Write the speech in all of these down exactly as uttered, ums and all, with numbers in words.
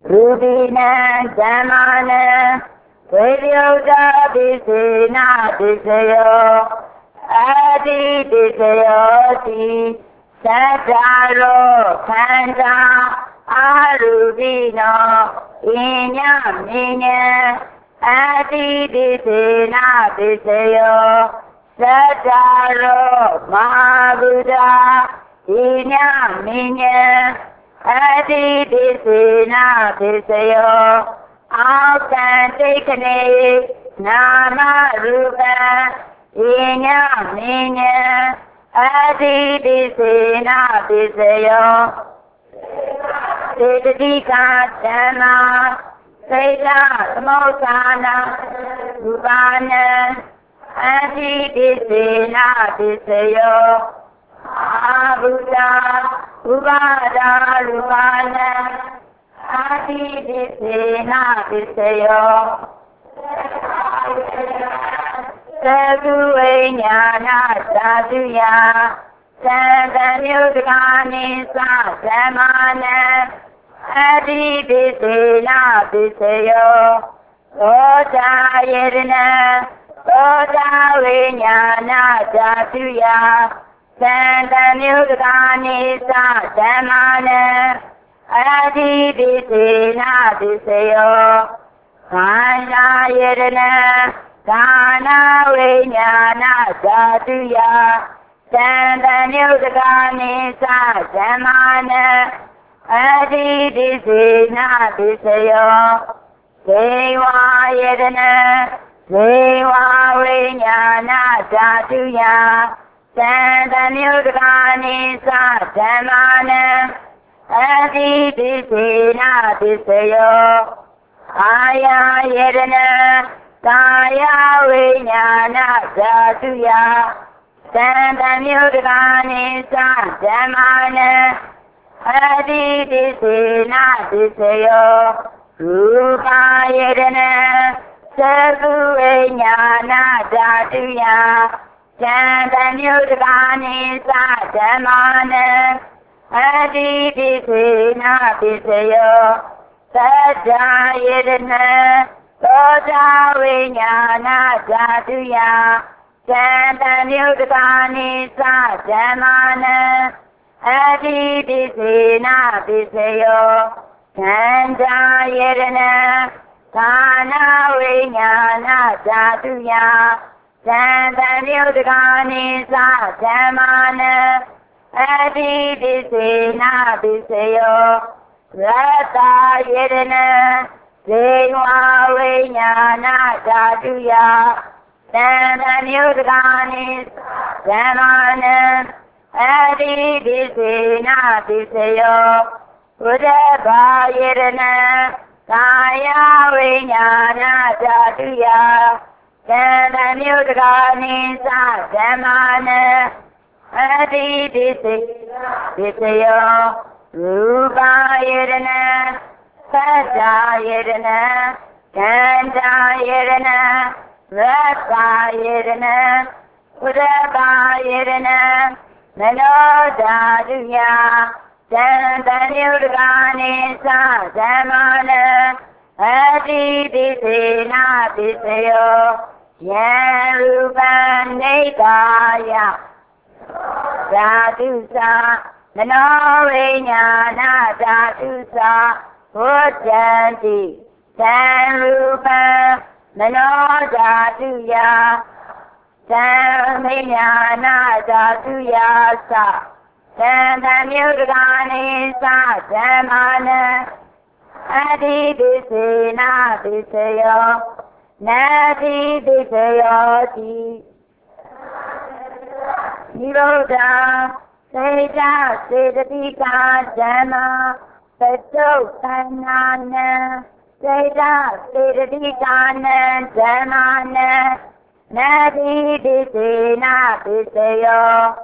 Rubina Jamana Vidyoga Visina Visayo Adi Visayoti Sataro Kanda Arubino Inyam Ninya Adi Visina Visayo Sataro Mahabuddha Inyam Ninya Adi Visina Visayo Authentically Nama Rupa Inyam Ninya Adi Visina Visayo Siddhika Jana Seda Samosana Rupana Adi Visina Visayo Abuddha Ubada Rupana Adi Visina Visayo Sadhu Jnana Sadhuya Sandanyudgani Samana Adi Visina Visayo Oda Yedana Oda Vijnana Sadhuya Sandanyudgani Samana Adi Visina Visayo Kana Yedana Kana Vijnana Sadhuya Sandanyudgani Samana Adi Visina Visayo Deva Yedana Deva Vijnana Sadhuya Sandanyudgani Samana Adi Visina Visayo Kaya Yedana Kaya Vijnana Sadhuya Sandanyudgani Samana Adi Visina Visayo Rupa Yedana Sadhu Vijnana Sadhuya Sandanyudgani Samana Adi Visina Visayo Sada Yedana Sada Vijnana Sadhuya Sandanyudgani Samana Adi Visina Visayo Kanda Yedana Kana Vijnana Sadhuya Sandanyudgani Samana Adi Visina Visayo Rata Yedana Deva Vijnana Sadhuya Sandanyudgani Samana Adi Visina Visayo Uddhava Yedana Kaya Vijnana Sadhuya Sandanyudgani Samana Adi Visina Visayo Rupa Yedana Sada Yedana Kanda Yedana Rasa Yedana Uddhava Yedana Manodadhuya Sandanyudgani Samana Adi Visina Visayo Yarupa Nekaya Sadhusa Mano Vijnana Sadhusa Ujanti Sanrupa Mano Sadhuya Samijnana Sadhuya Sa Sandanyudgani Samana Adi Visina Visayo Nadi Visayoti Nirodha Seda Siddhika Jana Sato Sanana Seda Siddhika Jana Nadi Visina Visayo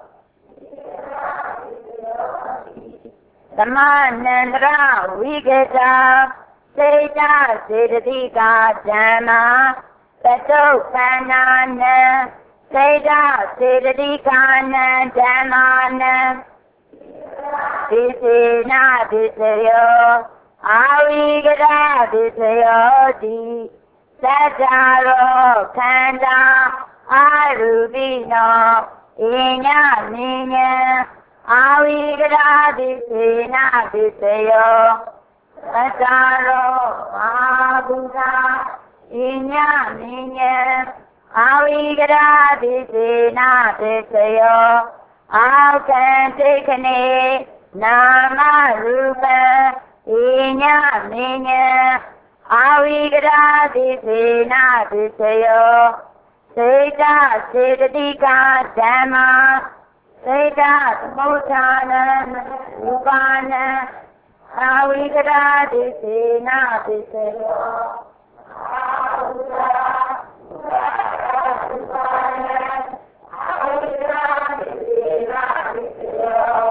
Samanandra Vigata Seda Siddhika Jana Sato Sanana Seda Siddhika Jana Visina Visayo အာဝိကရာတိစယောတိသတ္တရောခန္ဓာအာရူပိနောဣညာနိညာအာဝိကရာတိစေနာတိစယောသတ္တရောအာဘုဒ္ဓဣညာနိညာအာဝိကရာတိစေနာတိစယောအာကံတိခဏေနာမရူပံဣညာနိညာအာဝိကရာတိစေနာတိစယောစေတစေတတိကဓမ္မာစေတသမုဋ္ဌာနံဥပါနံအာဝိကရာတိစေနာတိစယောအာဝိကရာတိစေနာအာဝိကရာတိစေနာတိစယော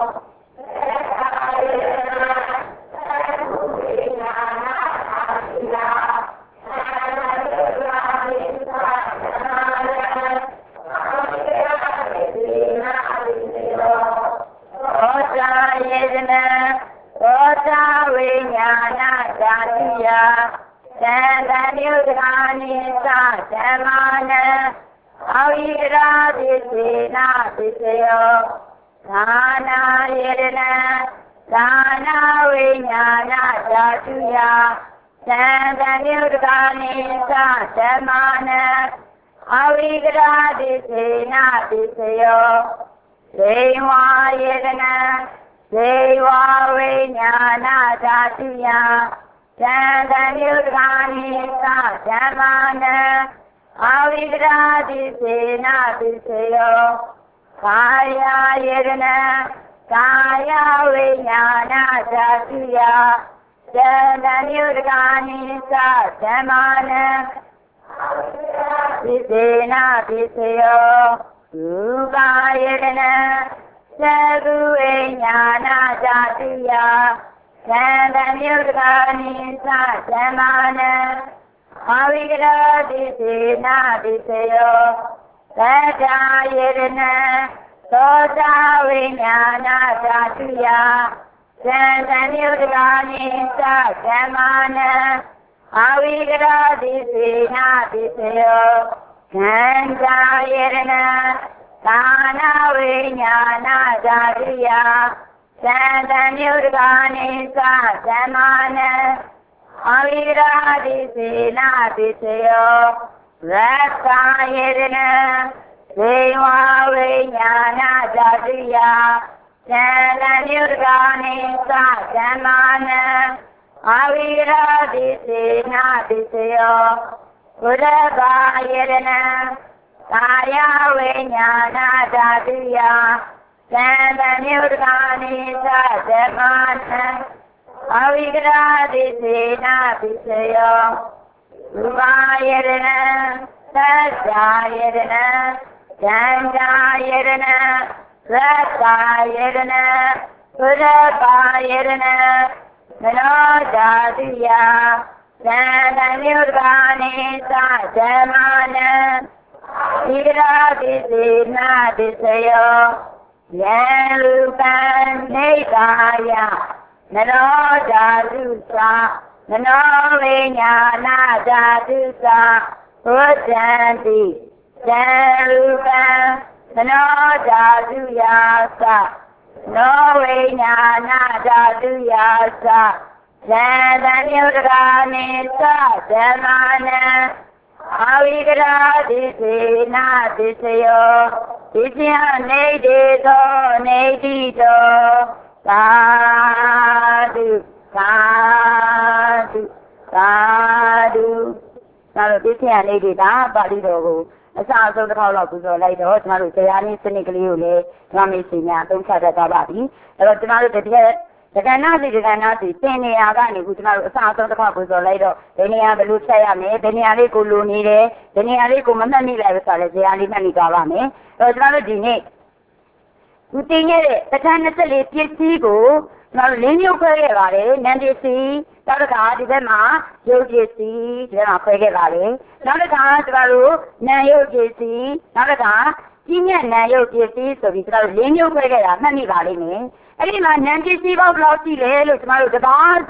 သောတာဝိညာဏဓာတိယသံဃာမြုဒ္ဓာနိသဓမ္မာနံအာဝိကရာတိစေနာတိစယောသာနာယေရဏသာနာဝိညာဏဓာတုယသံဃာမြုဒ္ဓာနိသဓမ္မာနံအာဝိကရာတိစေနာတိစယောဒေဝယေရဏဒေဝဝိညာဏဓာတုယသံဃာမြုဒ္ဓာနိသဓမ္မာနံအာဝိကရာတိစေနာတိစယောကာယယေရဏကာယဝိညာဏဓာတုယသံဃာမြုဒ္ဓာနိသဓမ္မာနံတိစေနာတိစယောရူပယေရဏသကုဝိညာဏဓာတုယသံဃာမြုဒ္ဓာနိသဓမ္မာနံအာဝိကရာတိစေနာတိစယောသတ္တယေရဏသောတာဝိညာဏဓာတုယသံဃာမြုဒ္ဓာနိသဓမ္မာနံအာဝိကရာတိစေနာတိစယောခန္ဓာယေရဏသာနာဝိညာဏဓာတုယသံဃာမြုဒ္ဓာနိသဓမ္မာနံအာဝိကရာတိစေနာတိစယောရတ္တယေရဏဒေဝဝိညာဏဓာတုယသံဃာမြုဒ္ဓာနိသဓမ္မာနံအာဝိကရာတိစေနာတိစယောဘုဒ္ဓဘာယေရဏကာယဝိညာဏဓာတုယသံဃာမြုဒ္ဓာနိသဓမ္မာနံအာဝိကရာတိစေနာတိစယောရူပယေရဏသတ္တယေရဏဉာဏ်ယေရဏရတ္တယေရဏဘုဒ္ဓဘာယေရဏမနောဓာတုယသံဃာမြုဒ္ဓာနိသဓမ္မာနံဣရာတိစေနာတိစယောယံရူပံနေကာယနရောဓာတုသမနောဝိညာဏဓာတုသဘုဒ္ဓံတိသံရူပံမနောဓာတုယာသနောဝိညာဏဓာတုယာသသံဃာမြုဒ္ဓာနိသဓမ္မာနံအာဝိကရာတိစေနာတိစယောဣဇယနေတေသောနေတိတောသာဓုသာဓုသာဓုဒါလို့ဣဇယနေတေတာပါဠိတော်ကိုအစအဆုံးတစ်ခေါက်လောက်ပူဇော်လိုက်တော့ကျွန်တော်တို့တရားနည်းစနစ်ကလေးကိုလည်းကျွန်တော်မေ့စီများအသုံးချတတ်ပါပြီအဲ့တော့ကျွန်တော်တို့တကယ်ဒကနာစီဒကနာစီသင်နေရာကနေခုကျွန်တော်တို့အစအဆုံးတစ်ခါပူဇော်လိုက်တော့ဒီနေရာဘယ်လိုဖြတ်ရမလဲဒီနေရာလေးကိုလိုနေတယ်ဒီနေရာလေးကိုမမှတ်မိလိုက်ဘူးဆိုတော့ဇေယျလေးမှတ်မိသွားပါမယ်အဲ့တော့ကျွန်တော်တို့ဒီနေ့ခုတင်ခဲ့တဲ့တခါနှစ်လေးပစ္စည်းကိုကျွန်တော်တို့လင်းမြုပ်ခွဲခဲ့ပါတယ်နန္ဒပစ္စည်းနောက်တစ်ခါဒီဘက်မှာရုပ်ပစ္စည်းဒီဘက်မှာခွဲခဲ့ပါတယ်နောက်တစ်ခါကျွန်တော်တို့နာမ်ရုပ်ပစ္စည်းနောက်တစ်ခါကြီးမြတ်နာမ်ရုပ်ပစ္စည်းဆိုပြီးကျွန်တော်တို့လင်းမြုပ်ခွဲခဲ့တာမှတ်မိပါလိမ့်မယ်အဲ့ဒီမှာနံပစ္စည်းပေါင်းဘယ်လောက်ရှိလဲလို့ကျမတို့တပါးစီ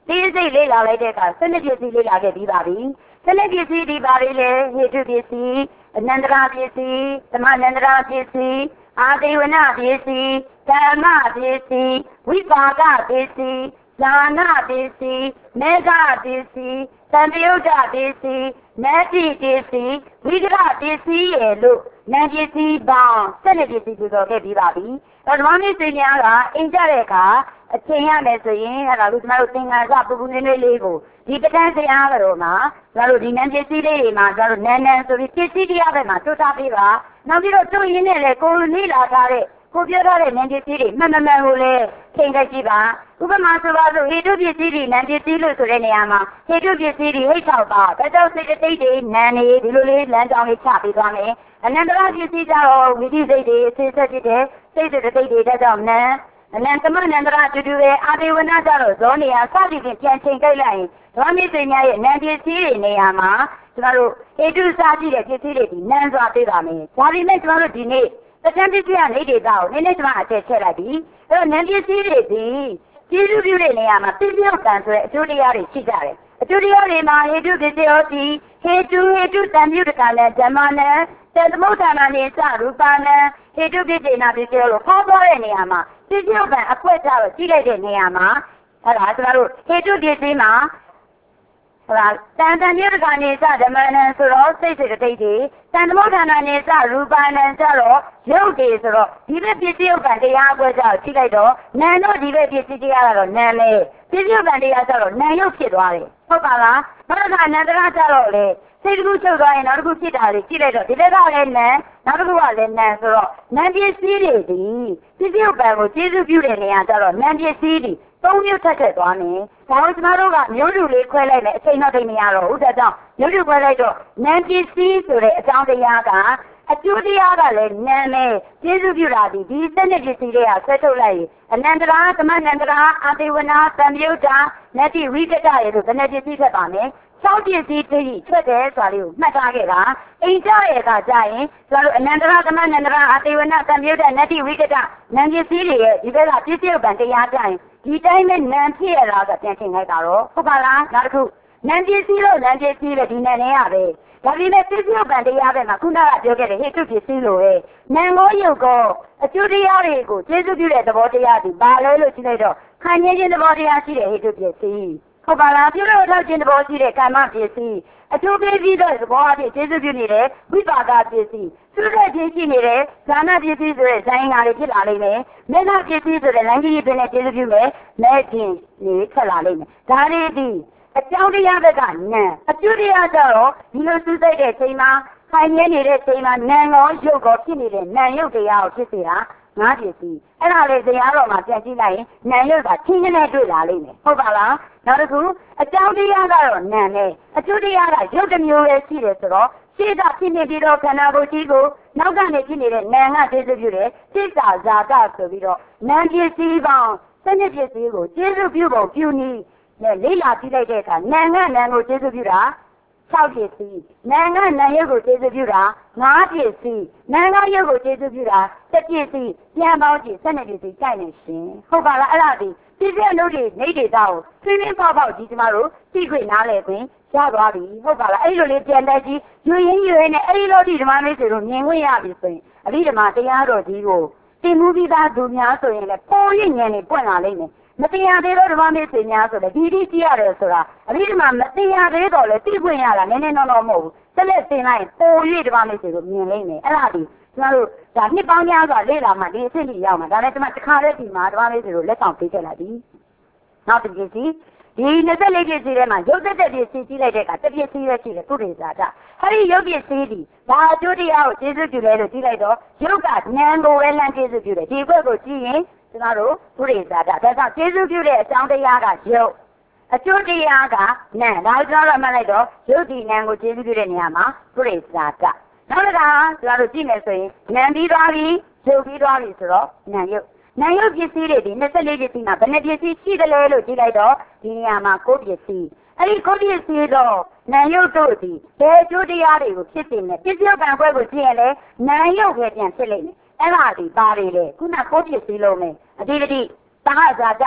သေးစိတ်လေးလာလိုက်တဲ့အခါစနစ်ပစ္စည်းလေးလာခဲ့ပြီးပါပြီစနစ်ပစ္စည်းဒီပါလေးလေဟေတုပစ္စည်းအနန္တရာပစ္စည်းသမနန္တရာပစ္စည်းအာတိဝနပစ္စည်းဓမ္မပစ္စည်းဝိပါကပစ္စည်းဇာနာပစ္စည်းမေဃပစ္စည်းသံယုတ်ပစ္စည်းနတ္တိပစ္စည်းဝိကရပစ္စည်းရဲ့လို့နံပစ္စည်းပေါင်းစနစ်ပစ္စည်းပြောခဲ့ပြီးပါပြီဓမ္မမင်းစင်များကအင်ကြတဲ့အခါအချိန်ရမယ်ဆိုရင်အဲ့ဒါလို့ကျွန်တော်တို့သင်္ကန်းစပူပူနေနေလေးကိုဒီပဋ္ဌာန်းတရားတော်မှာကျွန်တော်တို့ဒီနံပစ္စည်းလေးတွေမှာကျွန်တော်တို့နန်းနန်းဆိုပြီးပစ္စည်းတရားပဲမှာတွတ်ထားပေးပါနောက်ပြီးတော့တွေ့ရင်းနဲ့လေကိုယ်နေလာထားတဲ့ကိုပြောထားတဲ့နံပစ္စည်းတွေမှန်မှန်မှန်ကိုလည်းချိန်ခဲ့ကြည့်ပါဥပမာဆိုပါစို့ဟေတုပစ္စည်းတွေနံပစ္စည်းလို့ဆိုတဲ့နေရာမှာဟေတုပစ္စည်းတွေဟိတ်၆ပါးဒါကြောင့်စိတ်တိတ်တွေနံနေဒီလိုလေးလမ်းကြောင်းလေးချပေးသွားမယ်အနန္တရပစ္စည်းကြတော့ဝိသိစိတ်တွေအစစ်ဆက်ဖြစ်တဲ့စိတ်စိတ်တိတ်တွေဒါကြောင့်နံအနန္တမနန္တရတူတူပဲအာတိဝနကြတော့ဇောနေရာစသည်ဖြင့်ပြန်ချိန်ကြိုက်လိုက်ရင်ဓမ္မမိတ်ဆွေများရဲ့နံပစ္စည်းတွေနေရာမှာကျွန်တော်တို့ဟေတုစားကြည့်တဲ့ပစ္စည်းတွေဒီနံစွာပေးပါမယ်ဒါပေမဲ့ကျွန်တော်တို့ဒီနေ့တက္ကန့်ပစ္စည်းကနေဒေတာကိုနည်းနည်းကျွန်မအချက်ချက်လိုက်ပြီအဲ့တော့နံပစ္စည်းတွေဒီကျေးဇူးပြုတဲ့နေရာမှာပြည့်စုံကံဆိုတဲ့အကျိုးတရားတွေရှိကြတယ်အကျိုးတရားတွေမှာဟေတုပစ္စည်းဟောတိဟေတုဟေတုတံပြုတကလည်းဓမ္မနံတသမုဋ္ဌာနာနေစရူပနံဟေတုပစ္စေနာပစ္စည်းလို့ခေါ်ပေါ်တဲ့နေရာမှာပြည့်စုံကံအခွက်ကြတော့ကြီးလိုက်တဲ့နေရာမှာအဲ့ဒါကျွန်တော်တို့ဟေတုပစ္စည်းမှာဟောတန်တန်ပြုတကနေစဓမ္မနံဆိုတော့စိတ်စိတ်တိတ်တွေတန်သမုဋ္ဌာနာနေစရူပနံကြတော့ရုပ်တွေဆိုတော့ဒီဘက်ပစ္စည်းဥပ္ပံတရားအခွက်ကြတော့ကြီးလိုက်တော့နာမ်တို့ဒီဘက်ပစ္စည်းတရားကတော့နာမ်လေပစ္စည်းဥပ္ပံတရားကြတော့နာမ်ရုပ်ဖြစ်သွားတယ်ဟုတ်ပါလားနောက်တစ်ခါနန္တရကြတော့လေစိတ်တစ်ခုချုပ်သွားရင်နောက်တစ်ခုဖြစ်တာလေကြည့်လိုက်တော့ဒီဘက်ကလည်းနံနောက်တစ်ခုကလည်းနံဆိုတော့နံပစ္စည်းတွေဒီပစ္စည်းဥပ္ပံကိုကျေစုပြုတဲ့နေရာကျတော့နံပစ္စည်းတွေသုံးမျိုးထက်ထက်သွားမယ်။ဒါကြောင့်ကျွန်တော်တို့ကမျိုးတူလေးခွဲလိုက်မယ်အချိန်နောက်တိတ်မရတော့ဘူး။ဒါကြောင့်မျိုးတူခွဲလိုက်တော့နံပစ္စည်းဆိုတဲ့အကြောင်းတရားကအကျိုးတရားကလည်းနာမည်ကျေစုပြုတာဒီဒီစနစ်ပစ္စည်းတွေကဆွဲထုတ်လိုက်ရင်အနန္တရာသမဏန္တရာအာတိဝနာသံယုတ်တာနတ္တိဝိကတရေတို့စနစ်ပစ္စည်းဖြစ်ပါမယ်။၆ပစ္စည်းတည်းထွက်တယ်ဆိုတာလေးကိုမှတ်ထားခဲ့တာအိမ်ကြရဲ့ကကြရင်ကျွန်တော်တို့အနန္တရာသမဏန္တရာအာတိဝနာသံယုတ်တာနတ္တိဝိကတနံပစ္စည်းတွေရဲ့ဒီဘက်ကပစ္စည်းဥပ္ပံတရားကြရင်ဒီတိုင်းနဲ့နံဖြစ်ရတာကပြန်ထင်လိုက်တာတော့ဟုတ်ပါလားနောက်တစ်ခုနံပစ္စည်းလို့နံပစ္စည်းပဲဒီနံနဲ့ရပဲဒါပေမဲ့ပစ္စည်းဥပ္ပံတရားပဲမှာခုနကပြောခဲ့တဲ့ဟေတုပစ္စည်းလိုပဲနံကိုယုတ်ကောအကျိုးတရားတွေကိုကျေစုပြုတဲ့သဘောတရားဒီဘာလဲလို့ရှင်းလိုက်တော့ခံရခြင်းသဘောတရားရှိတဲ့ဟေတုပစ္စည်းဟုတ်ပါလားပြုလို့ထောက်ခြင်းသဘောရှိတဲ့ကာမပစ္စည်းအကျိုးပေးပြီးတော့သဘောအဖြစ်ကျေစုပြုနေတဲ့ဝိပါကပစ္စည်းသူတဲ့ခြင်းရှိနေတဲ့ဇာနာပစ္စည်းဆိုတဲ့ဇိုင်းနာတွေဖြစ်လာလိမ့်မယ်မေဃပစ္စည်းဆိုတဲ့လမ်းကြီးတွေနဲ့ကျေစုပြုမယ်မဲ့ခြင်းနေထွက်လာလိမ့်မယ်ဒါလေးဒီအကြောင်းတရားဘက်ကနံအကျိုးတရားကျတော့ဒီလိုစူးစိုက်တဲ့ချိန်မှာခိုင်မြဲနေတဲ့ချိန်မှာနံရောရုပ်ရောဖြစ်နေတဲ့နံရုပ်တရားကိုဖြစ်စေတာငါးပစ္စည်းအဲ့ဒါလေတရားတော်မှာပြန်ကြည့်လိုက်ရင်နံရုပ်ကချင်းချင်းနဲ့တွေ့လာလိမ့်မယ်ဟုတ်ပါလားနောက်တစ်ခုအကြောင်းတရားကတော့နံနဲ့အကျိုးတရားကရုပ်တစ်မျိုးပဲရှိတယ်ဆိုတော့ရှေ့ကဖြစ်နေပြီးတော့ခန္ဓာကိုယ်ကြီးကိုနောက်ကနေဖြစ်နေတဲ့နံကကျေစုပြုတယ်စိတ်သာဇာကဆိုပြီးတော့နံပစ္စည်းပေါင်းစနစ်ပစ္စည်းကိုကျေစုပြုပုံပြုနည်းနဲ့လေးလာကြည့်လိုက်တဲ့အခါနံကနံကိုကျေစုပြုတာ၆ပစ္စည်းနံကနံရုပ်ကိုကျေစုပြုတာ၅ပစ္စည်းနံကရုပ်ကိုကျေစုပြုတာ၁ပစ္စည်းပြန်ပေါင်းကြည့်စနစ်ပစ္စည်းကြိုက်နေရှင်ဟုတ်ပါလားအဲ့ဒါဒီပြည့်ပြည့်လို့ဒီနေဒေတာကိုဆွေးနွေးပေါက်ပေါက်ဒီကျမတို့သိခွင့်နားလည်ခွင့်ရသွားပြီဟုတ်ပါလားအဲ့လိုလေးပြန်တက်ကြည့်ယူရင်းယူရင်းနဲ့အဲ့ဒီလိုဒီဓမ္မမိတ်ဆွေတို့မြင်ခွင့်ရပြီဆိုရင်အဘိဓမ္မာတရားတော်ကြီးကိုသိမှုပြီးသားသူများဆိုရင်လည်းပေါ်ရဉာဏ်နဲ့ပွင့်လာလိမ့်မယ်မတရားသေးတော့ဓမ္မမိတ်ဆွေများဆိုလည်းဒီဒီကြည့်ရတယ်ဆိုတာအဘိဓမ္မာမတရားသေးတော့လည်းသိခွင့်ရတာနည်းနည်းတော့တော့မဟုတ်ဘူးဆက်လက်သင်လိုက်ပေါ်ရဓမ္မမိတ်ဆွေတို့မြင်လိမ့်မယ်အဲ့ဒါဒီကျမတို့ဒါနှစ်ပေါင်းများစွာလေ့လာမှဒီအဖြစ်ကြီးရောက်မှာဒါလည်းကျမတစ်ခါတည်းဒီမှာဓမ္မမိတ်ဆွေတို့လက်ဆောင်ပေးခဲ့လိုက်ပြီနောက်တစ်ပစ္စည်းဒီ၂၄ပစ္စည်းထဲမှာရုပ်သက်တဲ့ပစ္စည်းကြီးလိုက်တဲ့အခါတစ်ပစ္စည်းပဲရှိတယ်ပုရိသတာအဲ့ဒီရုပ်ပစ္စည်းဒီဘာအကျိုးတရားကိုကျေစုပြုလဲလို့ကြည့်လိုက်တော့ရုပ်ကနံကိုပဲလမ်းကျေစုပြုတယ်ဒီဘက်ကိုကြည့်ရင်ကျမတို့ပုရိသတာဒါကြောင့်ကျေစုပြုတဲ့အကြောင်းတရားကရုပ်အကျိုးတရားကနံဒါကြောင့်လည်းမှတ်လိုက်တော့ရုပ်ဒီနံကိုကျေစုပြုတဲ့နေရာမှာပုရိသတာနောက်တစ်ခါကျမတို့ကြည့်မယ်ဆိုရင်နံပြီးသွားပြီရုပ်ပြီးသွားပြီဆိုတော့နံရုပ်နံရုပ်ပစ္စည်းတွေဒီ၂၄ပစ္စည်းမှာဘယ်နှပစ္စည်းရှိတယ်လဲလို့ကြည့်လိုက်တော့ဒီနေရာမှာ၉ပစ္စည်းအဲ့ဒီ၉ပစ္စည်းတော့နံရုပ်တို့ဒီဘယ်အကျိုးတရားတွေကိုဖြစ်စေလဲပစ္စည်းကံခွဲကိုကြည့်ရင်လေနံရုပ်ပဲပြန်ဖြစ်လိမ့်မယ်အဲ့ဒါဒီပါတွေလေခုန၉ပစ္စည်းလုံးနဲ့အတိအတိသာဇာတ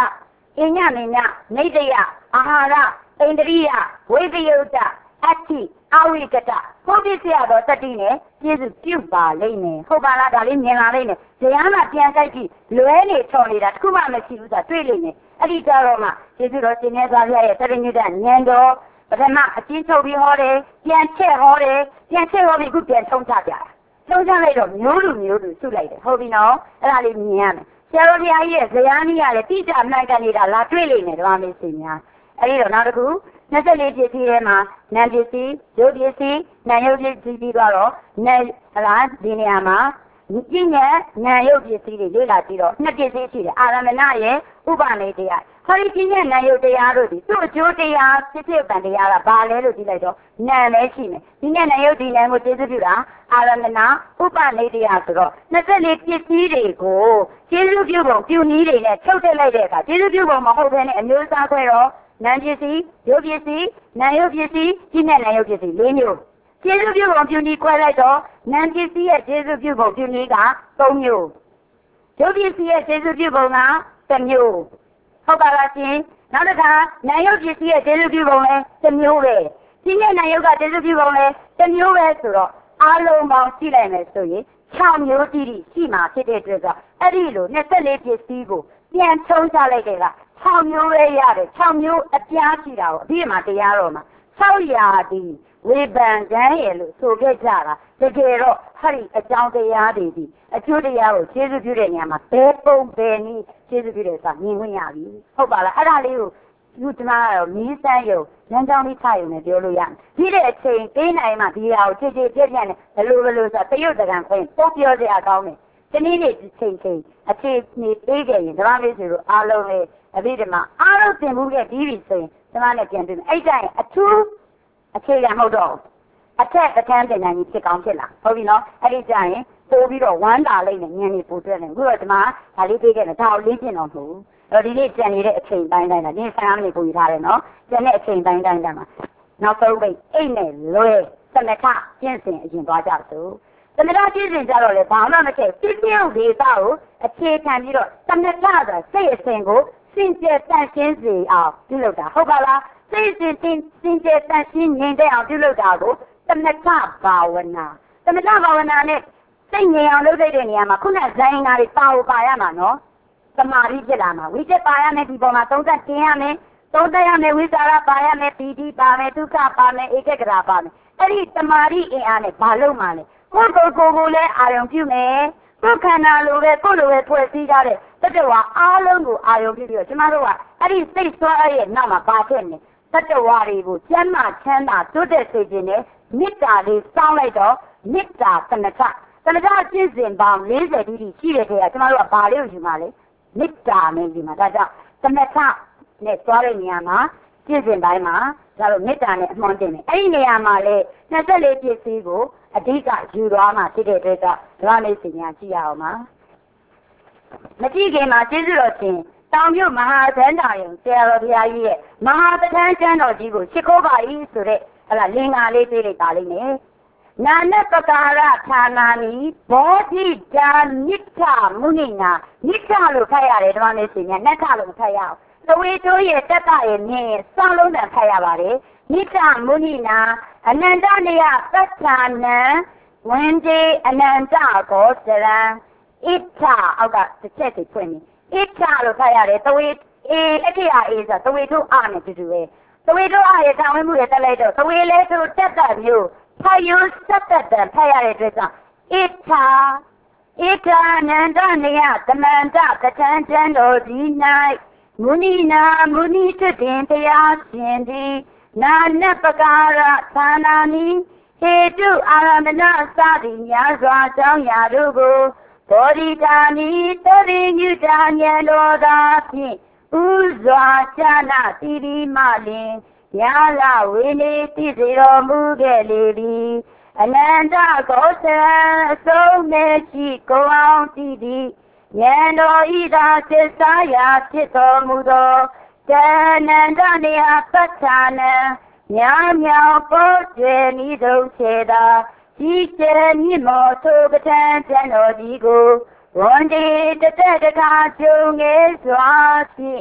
အညမညနေတယအာဟာရဣန္ဒြိယဝိပယုတ်တအဋ္ဌိအဝိကတဘုဒ္ဓဆရာတော်တတိနဲ့ပြည့်စုံပြုပါလိမ့်မယ်ဟုတ်ပါလားဒါလေးမြင်လာလိမ့်မယ်ဇယနာပြန်ကြိုက်ကြည့်လွဲနေချော်နေတာတခုမှမရှိဘူးဆိုတာတွေ့လိမ့်မယ်အဲ့ဒီကြတော့မှကျေးဇူးတော်ရှင်မြတ်စွာဘုရားရဲ့တရဏိတဉာဏ်တော်ပထမအချင်းချုပ်ပြီးဟောတယ်ပြန်ချက်ဟောတယ်ပြန်ချက်ဟောပြီးခုပြန်ထုံးချပြတာထုံးချလိုက်တော့မျိုးလူမျိုးလူဆုလိုက်တယ်ဟုတ်ပြီနော်အဲ့ဒါလေးမြင်ရမယ်ဆရာတော်ဘုရားကြီးရဲ့ဇယနီးရလည်းတိကျမှန်ကန်နေတာလာတွေ့လိမ့်မယ်ဓမ္မမင်းစင်များအဲ့ဒီတော့နောက်တစ်ခုနှစ်ဆက်လေးပစ္စည်းထဲမှာနာမ်ပစ္စည်းရုပ်ပစ္စည်းနာမ်ရုပ်ပစ္စည်းပြီးတော့နာမ်ဟလားဒီနေရာမှာပြဉ္ညာနာမ်ရုပ်ပစ္စည်းတွေလေ့လာပြီးတော့နှစ်ပစ္စည်းရှိတယ်အာရမဏရဲ့ဥပနိတရားဟောဒီပြဉ္ညာနာမ်ရုပ်တရားတို့ဒီသူ့အကျိုးတရားဖြစ်ဖြစ်ပံတရားကဘာလဲလို့ကြည့်လိုက်တော့နာမ်ပဲရှိမယ်ဒီနဲ့နာမ်ရုပ်ဒီနာမ်ကိုကျေစုပြုတာအာရမဏဥပနိတရားဆိုတော့နှစ်ဆက်လေးပစ္စည်းတွေကိုကျေစုပြုပုံပြုနည်းတွေနဲ့ချုပ်တက်လိုက်တဲ့အခါကျေစုပြုပုံမဟုတ်ဘဲနဲ့အမျိုးအစားခွဲတော့နာမ်ပစ္စည်းရုပ်ပစ္စည်းနာမ်ရုပ်ပစ္စည်းဒီနဲ့နာမ်ရုပ်ပစ္စည်းလေးမျိုးကျေစုပြုပုံပြုနည်းခွဲလိုက်တော့နာမ်ပစ္စည်းရဲ့ကျေစုပြုပုံပြုနည်းကသုံးမျိုးရုပ်ပစ္စည်းရဲ့ကျေစုပြုပုံကတစ်မျိုးဟုတ်ပါလားရှင်နောက်တစ်ခါနာမ်ရုပ်ပစ္စည်းရဲ့ကျေစုပြုပုံလည်းတစ်မျိုးပဲဒီနဲ့နာမ်ရုပ်ကကျေစုပြုပုံလည်းတစ်မျိုးပဲဆိုတော့အားလုံးပေါင်းကြည့်လိုက်မယ်ဆိုရင်၆မျိုးတိတိရှိမှာဖြစ်တဲ့အတွက်ကြောင့်အဲ့ဒီလိုနှစ်ဆက်လေးပစ္စည်းကိုပြန်ချုံးချလိုက်တဲ့က၆မျိုးပဲရတယ်၆မျိုးအပြားရှိတာကိုအပြည့်မှာတရားတော်မှာ၆ရာဒီဝေပံကံရဲ့လို့ဆိုခဲ့ကြတာတကယ်တော့ဟဲ့အကြောင်းတရားတွေဒီအကျိုးတရားကိုကျေးဇူးပြုတဲ့နေရာမှာဘယ်ပုံဘယ်နည်းကျေးဇူးပြုတယ်ဆိုတာမြင်ခွင့်ရပြီဟုတ်ပါလားအဲ့ဒါလေးကိုဒီကျမကတော့မင်းစမ်းရုံလမ်းကြောင်းလေးချရုံနဲ့ပြောလို့ရတယ်ဒီတဲ့အချိန်ပေးနိုင်မှဒီဟာကိုကြည်ကြည်ပြည့်ပြည့်နဲ့ဘယ်လိုဘယ်လိုဆိုတရုတ်တကန်ခွင့်ပို့ပြောစရာကောင်းတယ်ဒီနေ့နေ့ချိန်ချိန်အခြေအနေပေးခဲ့ရင်ဓမ္မလေးစီတို့အားလုံးလေးအဘိဓမ္မာအားလုံးသင်မှုခဲ့ပြီးပြီဆိုရင်ဓမ္မနဲ့ပြန်တွေ့မယ်အဲ့တိုင်းအထူးအခြေခံမဟုတ်တော့အထက်အထမ်းတင်နိုင်ကြီးဖြစ်ကောင်းဖြစ်လာဟုတ်ပြီနော်အဲ့ဒီကြရင်ပို့ပြီးတော့ဝမ်းတာလိုက်နဲ့ညံနေပို့တွေ့တယ်အခုတော့ဓမ္မဒါလေးပေးခဲ့တယ်ဒါကိုလေးကျင်တော့မဟုတ်ဘူးအဲ့ဒီနေ့ကြံနေတဲ့အချိန်တိုင်းတိုင်းတာဒီဆန်းလေးပို့ယူထားတယ်နော်ကြံတဲ့အချိန်တိုင်းတိုင်းတိုင်းမှာနောက်ဆုံးပိတ်အိတ်နဲ့လွဲသမထကျင့်စဉ်အရင်သွားကြစို့သမထကျင့်စဉ်ကြတော့လေဘာမှမထည့်ပြည့်ပြည့်ဒေတာကိုအခြေခံပြီးတော့သမထဆိုတာစိတ်အစဉ်ကိုစင်ကြယ်တန့်ရှင်းစေအောင်ပြုလုပ်တာဟုတ်ပါလားစိတ်စဉ်စင်ကြယ်တန့်ရှင်းငြိမ်သက်အောင်ပြုလုပ်တာကိုသမထဘာဝနာသမထဘာဝနာနဲ့စိတ်ငြိမ်အောင်လုပ်တဲ့နေရာမှာခုနဇိုင်းနာတွေပါဝပါရမှာနော်သမာဓိဖြစ်လာမှာဝိတက်ပါရမယ်ဒီပေါ်မှာသုံးသက်တင်ရမယ်သုံးသက်ရမယ်ဝိသရာပါရမယ်ပီတိပါမယ်ဒုက္ခပါမယ်ဧကဂရပါမယ်အဲ့ဒီသမာဓိအင်အားနဲ့ဘာလုပ်မှလဲကိုယ်ကိုယ်ကိုယ်ကိုလည်းအာရုံပြုမယ်ကိုယ်ခန္ဓာလိုပဲကိုယ်လိုပဲဖွဲ့စည်းထားတဲ့တတဝါအားလုံးကိုအာရုံပြုပြီးတော့ကျမတို့ကအဲ့ဒီစိတ်ဆွဲရဲ့နောက်မှာပါဖြစ်နေတတဝါတွေကိုကျမ်းမာချမ်းသာတိုးတက်စေခြင်းနဲ့မေတ္တာလေးစောင်းလိုက်တော့မေတ္တာသမထသမထကျင့်စဉ်ပေါင်း၄၀တိတိရှိတဲ့ထဲကကျမတို့ကဘာလေးကိုယူမှာလဲမေတ္တာနဲ့ဒီမှာဒါကြောင့်သမထနဲ့သွားတဲ့နေရာမှာကျင့်စဉ်တိုင်းမှာဒါတော့မေတ္တာနဲ့အမှန်တင်တယ်အဲ့ဒီနေရာမှာလေနှစ်ဆက်လေးပစ္စည်းကိုအဓိကယူသွားမှာဖြစ်တဲ့အတွက်ကြောင့်ဓမ္မလေးစင်ညာကြည့်ရအောင်ပါမကြည့်ခင်မှာကျေးဇူးတော်ရှင်တောင်မြို့မဟာသန္တာယုံဆရာတော်ဘုရားကြီးရဲ့မဟာပဋ္ဌာန်းကျမ်းတော်ကြီးကိုရှ िख ိုးပါ၏ဆိုတဲ့ဟလာလင်္ကာလေးပေးလိုက်ပါလိမ့်မယ်နာနပကာရဌာနာနိဘောဓိတာနိဋ္ဌမုနိနာနိဋ္ဌလို့ဖတ်ရတယ်ဓမ္မလေးစင်ညာနတ်ထလို့မဖတ်ရအောင်သဝေတိုးရဲ့တတ္တရဲ့မြင်ရဲ့စောင်းလုံးတန်ဖတ်ရပါတယ်နိဋ္ဌမုနိနာအနန္တနေယပဋ္ဌာနံဝန္တေအနန္တကောသရံဣဋ္ဌအောက်ကတစ်ချက်စီဖွင့်နေဣဋ္ဌလို့ဖတ်ရတယ်သဝေအေအတိအအေဆိုသဝေတိုးအာနဲ့တူတူပဲသဝေတိုးအာရဲ့ခံဝင်မှုတွေတက်လိုက်တော့သဝေလဲဆိုတတ်တတ်မျိုးဖတ်ယူစက်တတ်ဖတ်ရတဲ့အတွက်ကြောင့်ဣဋ္ဌဣဋ္ဌနန္တနေယသမန္တကထံကျမ်းတော်ဒီ၌မုနိနာမုနိတတင်တရားရှင်သည်နာနပကာရသာနာနိဟေတုအာရမဏစသည်များစွာကြောင်းရာတို့ကိုဘောဓိတာနိတရိညုတာဉာဏ်တော်သာဖြင့်ဥစွာချနာတိတိမလင်ညာလဝေနေသိစေတော်မူခဲ့လေသည်အနန္တကောသံအဆုံးမရှိကိုအောင်တည်သည်ဉာဏ်တော်ဤသာသစ္စာရာဖြစ်တော်မူသောတဏ္ဍနေယပဋ္ဌာနံညာမြောင်ပို့ကျွေမိဆုံးခြေသာဒီကျဲမြင့်မော်ထိုပဋ္ဌာန်းကျမ်းတော်ဒီကိုဝန်ဒီတသက်တခါကျုံငယ်စွာဖြင့်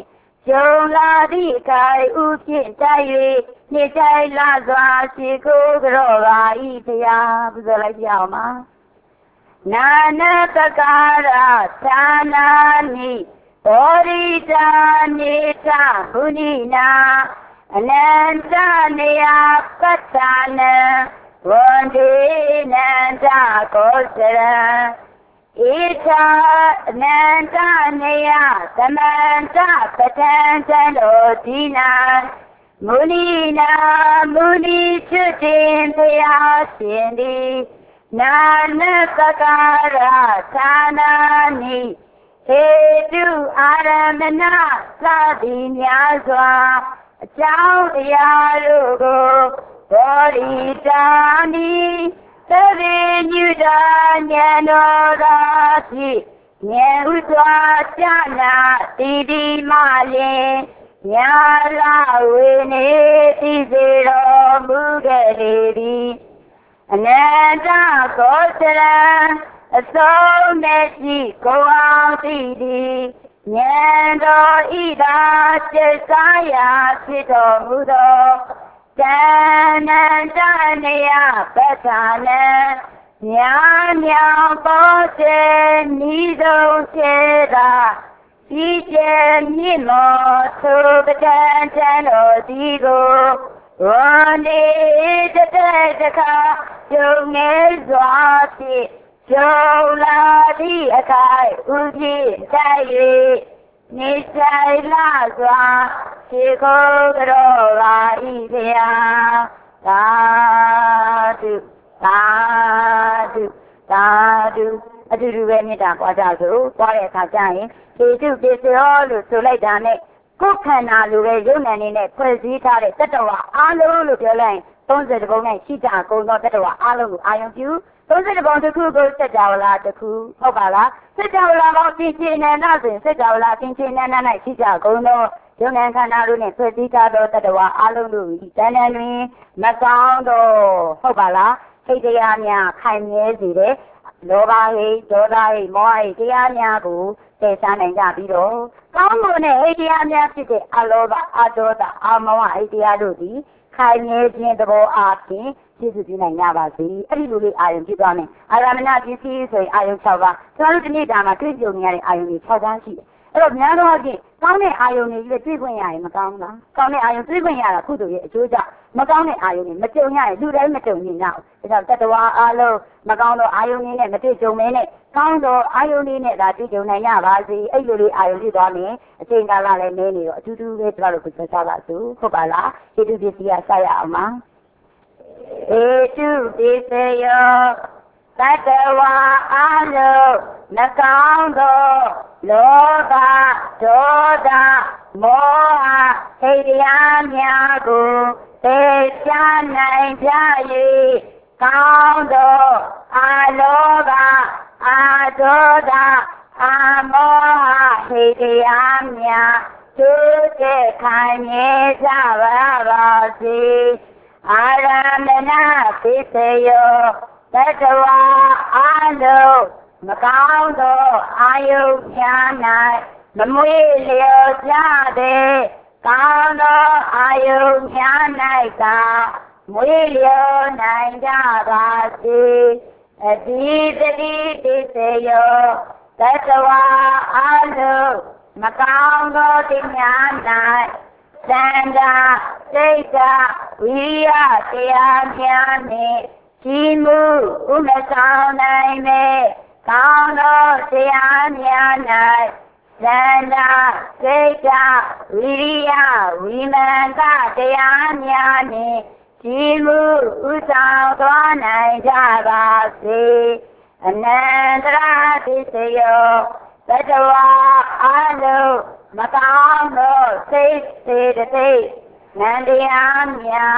ကျုံလာသည့်အခိုင်ဥဖြင့်တိုက်၍နေတိုင်းလာစွာရှိကိုကြောပါဤတရားပူဇော်လိုက်ကြအောင်ပါနာနပကာရသာနာနိဘောရိတာနေတာဘုနိနာအနန္တနေယပတ္တနံဝန္ဒေနန္တကောစရံဣထာအနန္တနေယသမန္တပဋ္ဌံတံတော်ဒီနာမုနိနာမုနိချွတ်တင်ဘုရားရှင်သည်နာနပကာရသာနာနိဟေတုအာရမဏသတိများစွာအကြောင်းတရားတို့ကိုဘောရိတာနိသတိညုတာဉာဏ်တော်သာဖြင့်ဉာဏ်ဥစွာဉာဏတိတိမလင်ညာလာဝေနေသိစေတော်မူခဲ့လေသည်အနန္တကောစရံအဆုံးမရှိကိုအောင်သိသည်ဉာဏ်တော်ဤသာစိတ်စားရာဖြစ်တော်မူသောတဏ္ဍတနေယပဋ္ဌာနံညာမြောင်ပေါ်စေနိဒုံစေတာဤကျမြင့်မောသုပတံတံတော်ဒီကိုဝန္ဒေတတဲ့တခါကျုံနေစွာဖြင့်ကျုံလာသည့်အခိုင်ဥဖြင့်တိုက်၍နေဆိုင်လာစွာရှိခိုးကြောပါဤဘုရားသာဓုသာဓုသာဓုအတူတူပဲမေတ္တာပွားကြစို့ပွားတဲ့အခါကျရင်ဟေတုပိစယောလို့ဆိုလိုက်တာနဲ့ကိုယ်ခန္ဓာလိုပဲယုံနာနေနဲ့ဖွဲ့စည်းထားတဲ့တတ္တဝါအားလုံးလို့ပြောလိုက်သုံးဆယ်ပုံနဲ့ရှိကြကုန်သောတတ္တဝါအားလုံးကိုအာယုံပြုသုံးဆယ်ပုံတစ်ခုကိုစัจ java လာတစ်ခုဟုတ်ပါလားစัจ java လာပေါင်းပြင်ချင်းနဲ့နာဆိုရင်စัจ java လာပြင်ချင်းနဲ့နာ၌ရှိကြကုန်သောယုံနာခန္ဓာတို့နဲ့ဖွဲ့စည်းထားသောတတ္တဝါအားလုံးတို့ဤတဏ္ဍာတွင်မကောင်းသောဟုတ်ပါလားစိတ်တရားများခိုင်မြဲစေတဲ့လောဘဟိဒေါသဟိမောဟဟိတရားများကိုပယ်ရှားနိုင်ကြပြီးတော့ကောင်းမွန်တဲ့ဟိတရားများဖြစ်တဲ့အလောဘအဒေါသအမောဟဟိတရားတို့သည်ခိုင်မြဲခြင်းသဘောအားဖြင့်ပြည့်စုံပြနိုင်ကြပါစေအဲ့ဒီလိုလေးအာယုံဖြစ်သွားမယ်အာရမဏပစ္စည်းဆိုရင်အာယုံ၆ပါးကျွန်တော်တို့ဒီနေ့ဒါမှာတွေ့ကြုံနေရတဲ့အာယုံတွေ၆ပါးရှိတယ်အဲ့တော့များသောအားဖြင့်ကောင်းတဲ့အာယုံတွေကြီးတွေ့ခွင့်ရရင်မကောင်းလားကောင်းတဲ့အာယုံတွေ့ခွင့်ရတာကုသိုလ်ရဲ့အကျိုးကြောင့်မကောင်းတဲ့အာယုံတွေမကြုံရရင်လူတိုင်းမကြုံမြင်ကြဘူးဒါကြောင့်တတ္တဝါအားလုံးမကောင်းသောအာယုံတွေနဲ့မတွေ့ကြုံမင်းနဲ့ကောင်းသောအာယုံတွေနဲ့ဒါတွေ့ကြုံနိုင်ကြပါစေအဲ့လိုလေးအာယုံဖြစ်သွားမယ်အချိန်ကာလလည်းနည်းနေတော့အတူတူပဲကျွန်တော်တို့ကိုဆက်ပါစို့ဟုတ်ပါလားဟိတုပစ္စည်းကဆက်ရအောင်ပါဟိတုပစ္စယောတတ္တဝါအားလုံးမကောင်းသောလောဘဒေါသမောဟဟိတရားများကိုသိရှားနိုင်ကြ၍ကောင်းသောအာလောဘအာဒေါသအာမောဟဟိတရားများသူတဲ့ခံရကြပါပါစေအာရမဏပိစယောတတဝါအားလုံးမကောင်းသောအာယုညာ၌မမွေးလျော်ကြတဲ့ကောင်းသောအာယုညာ၌ကမွေးလျော်နိုင်ကြပါစေအတိတတိပိစယောတတဝါအားလုံးမကောင်းသောတရား၌သန္တာစိတ်ကဝိရတရားများနှင့်ရှိမှုဥမဆောင်နိုင်မဲ့ကောင်းသောတရားများ၌သန္တာစိတ်ကဝိရိယဝိမန္တတရားများနှင့်ရှိမှုဥဆောင်သွားနိုင်ကြပါစေအနန္တရာပစ္စယောတတဝါအားလုံးမကောင်းသောစိတ်စေတသိက်နန္တရားများ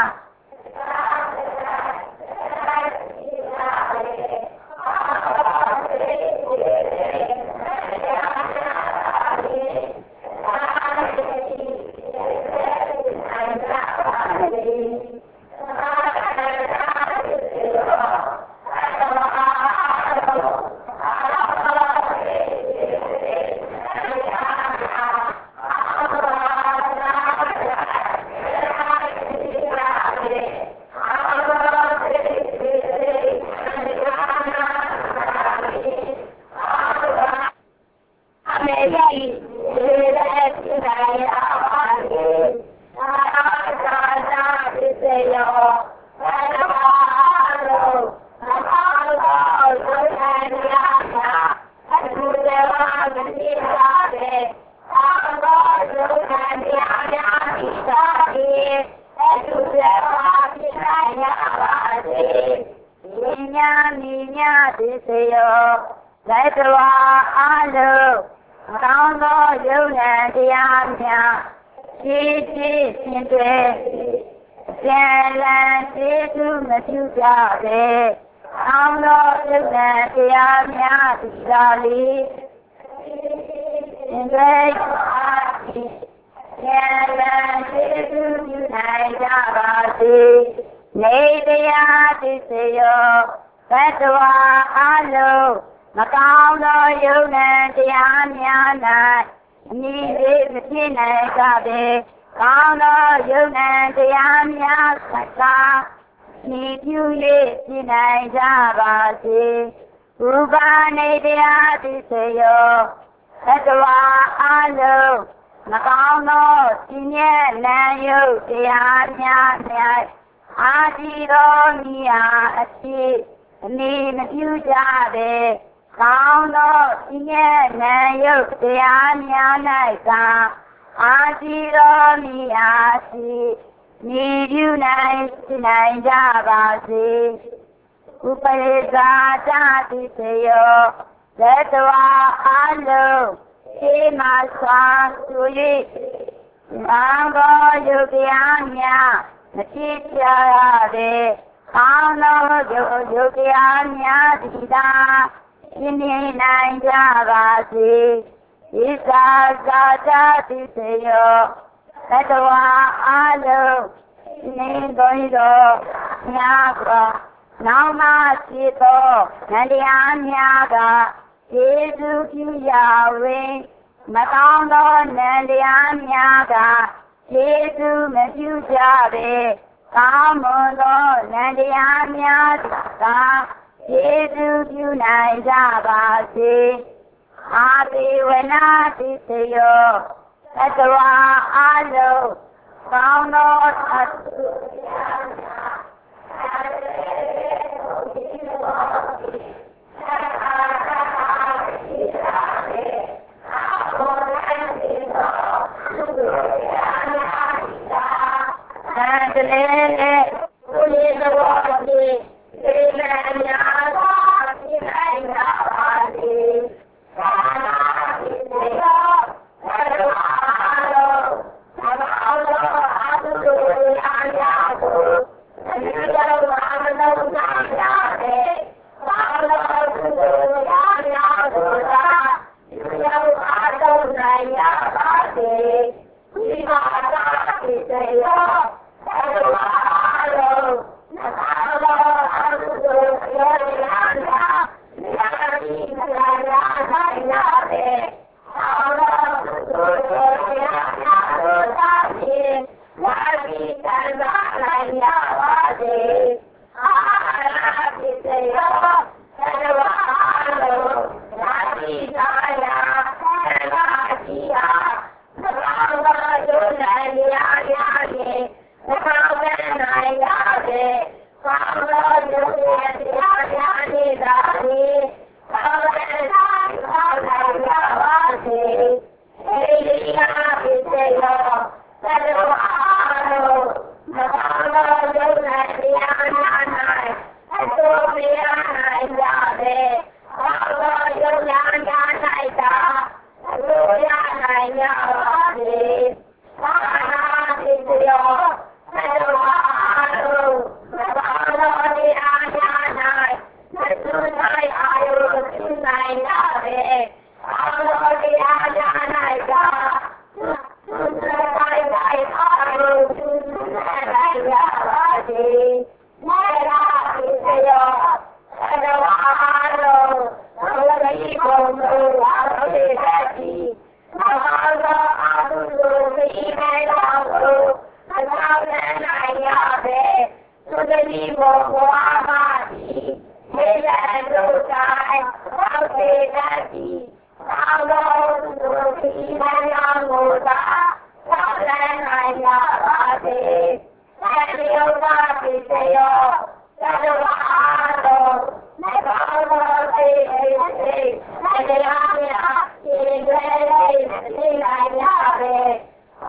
သူရပါဖြစ်နိုင်ရပါစေဉာဏ်မြညာသိစေရောလက်တော်အားလုံးကောင်းသောယုံနဲ့တရားများရှိရှိရှင်တွေကျန်လန်းသိသူမပြုကြပဲကောင်းသောယုံနဲ့တရားများသိသာလိရှင်တွေအားဖြင့်ကျန်လန်းသိသူပြုနိုင်ကြပါစေနေတရားသိစေရောဘတ်တော်အားလုံးမကောင်းသောယုံနဲ့တရားများ၌အမိလေးမဖြစ်နိုင်ကြပေကောင်းသောယုံနဲ့တရားများဆက်သာမိပြု၍ဖြစ်နိုင်ကြပါစေဥပါနေတရားသိစေရောသတ္တဝါအလုံးမကောင်းသောပြည့်ညက်လမ်းယုတ်တရားများ၌အာတိတော်မိယာအဖြစ်အမိမပြုကြပေကောင်းသောပြည့်ညက်လမ်းယုတ်တရားများ၌သာအာတိတော်မိယာအဖြစ်မိပြုနိုင်နိုင်ကြပါစေဥပရိသတာတိစေယောသတ္တဝါအလုံးဒီမှာစွာသူ၍နာဘောယုတ်တရားများမဖြစ်ကြရပေကောင်းသောယုတ်ယုတ်တရားများဒီသာရှင်းနေနိုင်ကြပါစေဣသာသာတာတိစေယောသတ္တဝါအလုံးနေတော်သောများကနောက်မှဖြစ်သောနန္တရားများကယေရှုပြုရာတွင်မကောင်းသောနန္တရားများကယေရှုမပြုကြပေကောင်းမွန်သောနန္တရားများကယေရှုပြုနိုင်ကြပါစေအာတိဝနာတိစေယောသတ္တဝါအလုံးကောင်းသောသတ္တတလေးနဲ့ကိုယ်ရဲ့ဘောဒီဒီလည်းများသာဒီနိုင်တာပါဒီသာနာဒီရောဘာလို့အားလုံးဘာလို့အားလုံးအားရကိုဒီလိုအားလုံးသာရတယ်ဘာလို့အားရကိုသာဒီလိုအားလုံးနိုင်ရပါစေဒီမှာသာဒီရော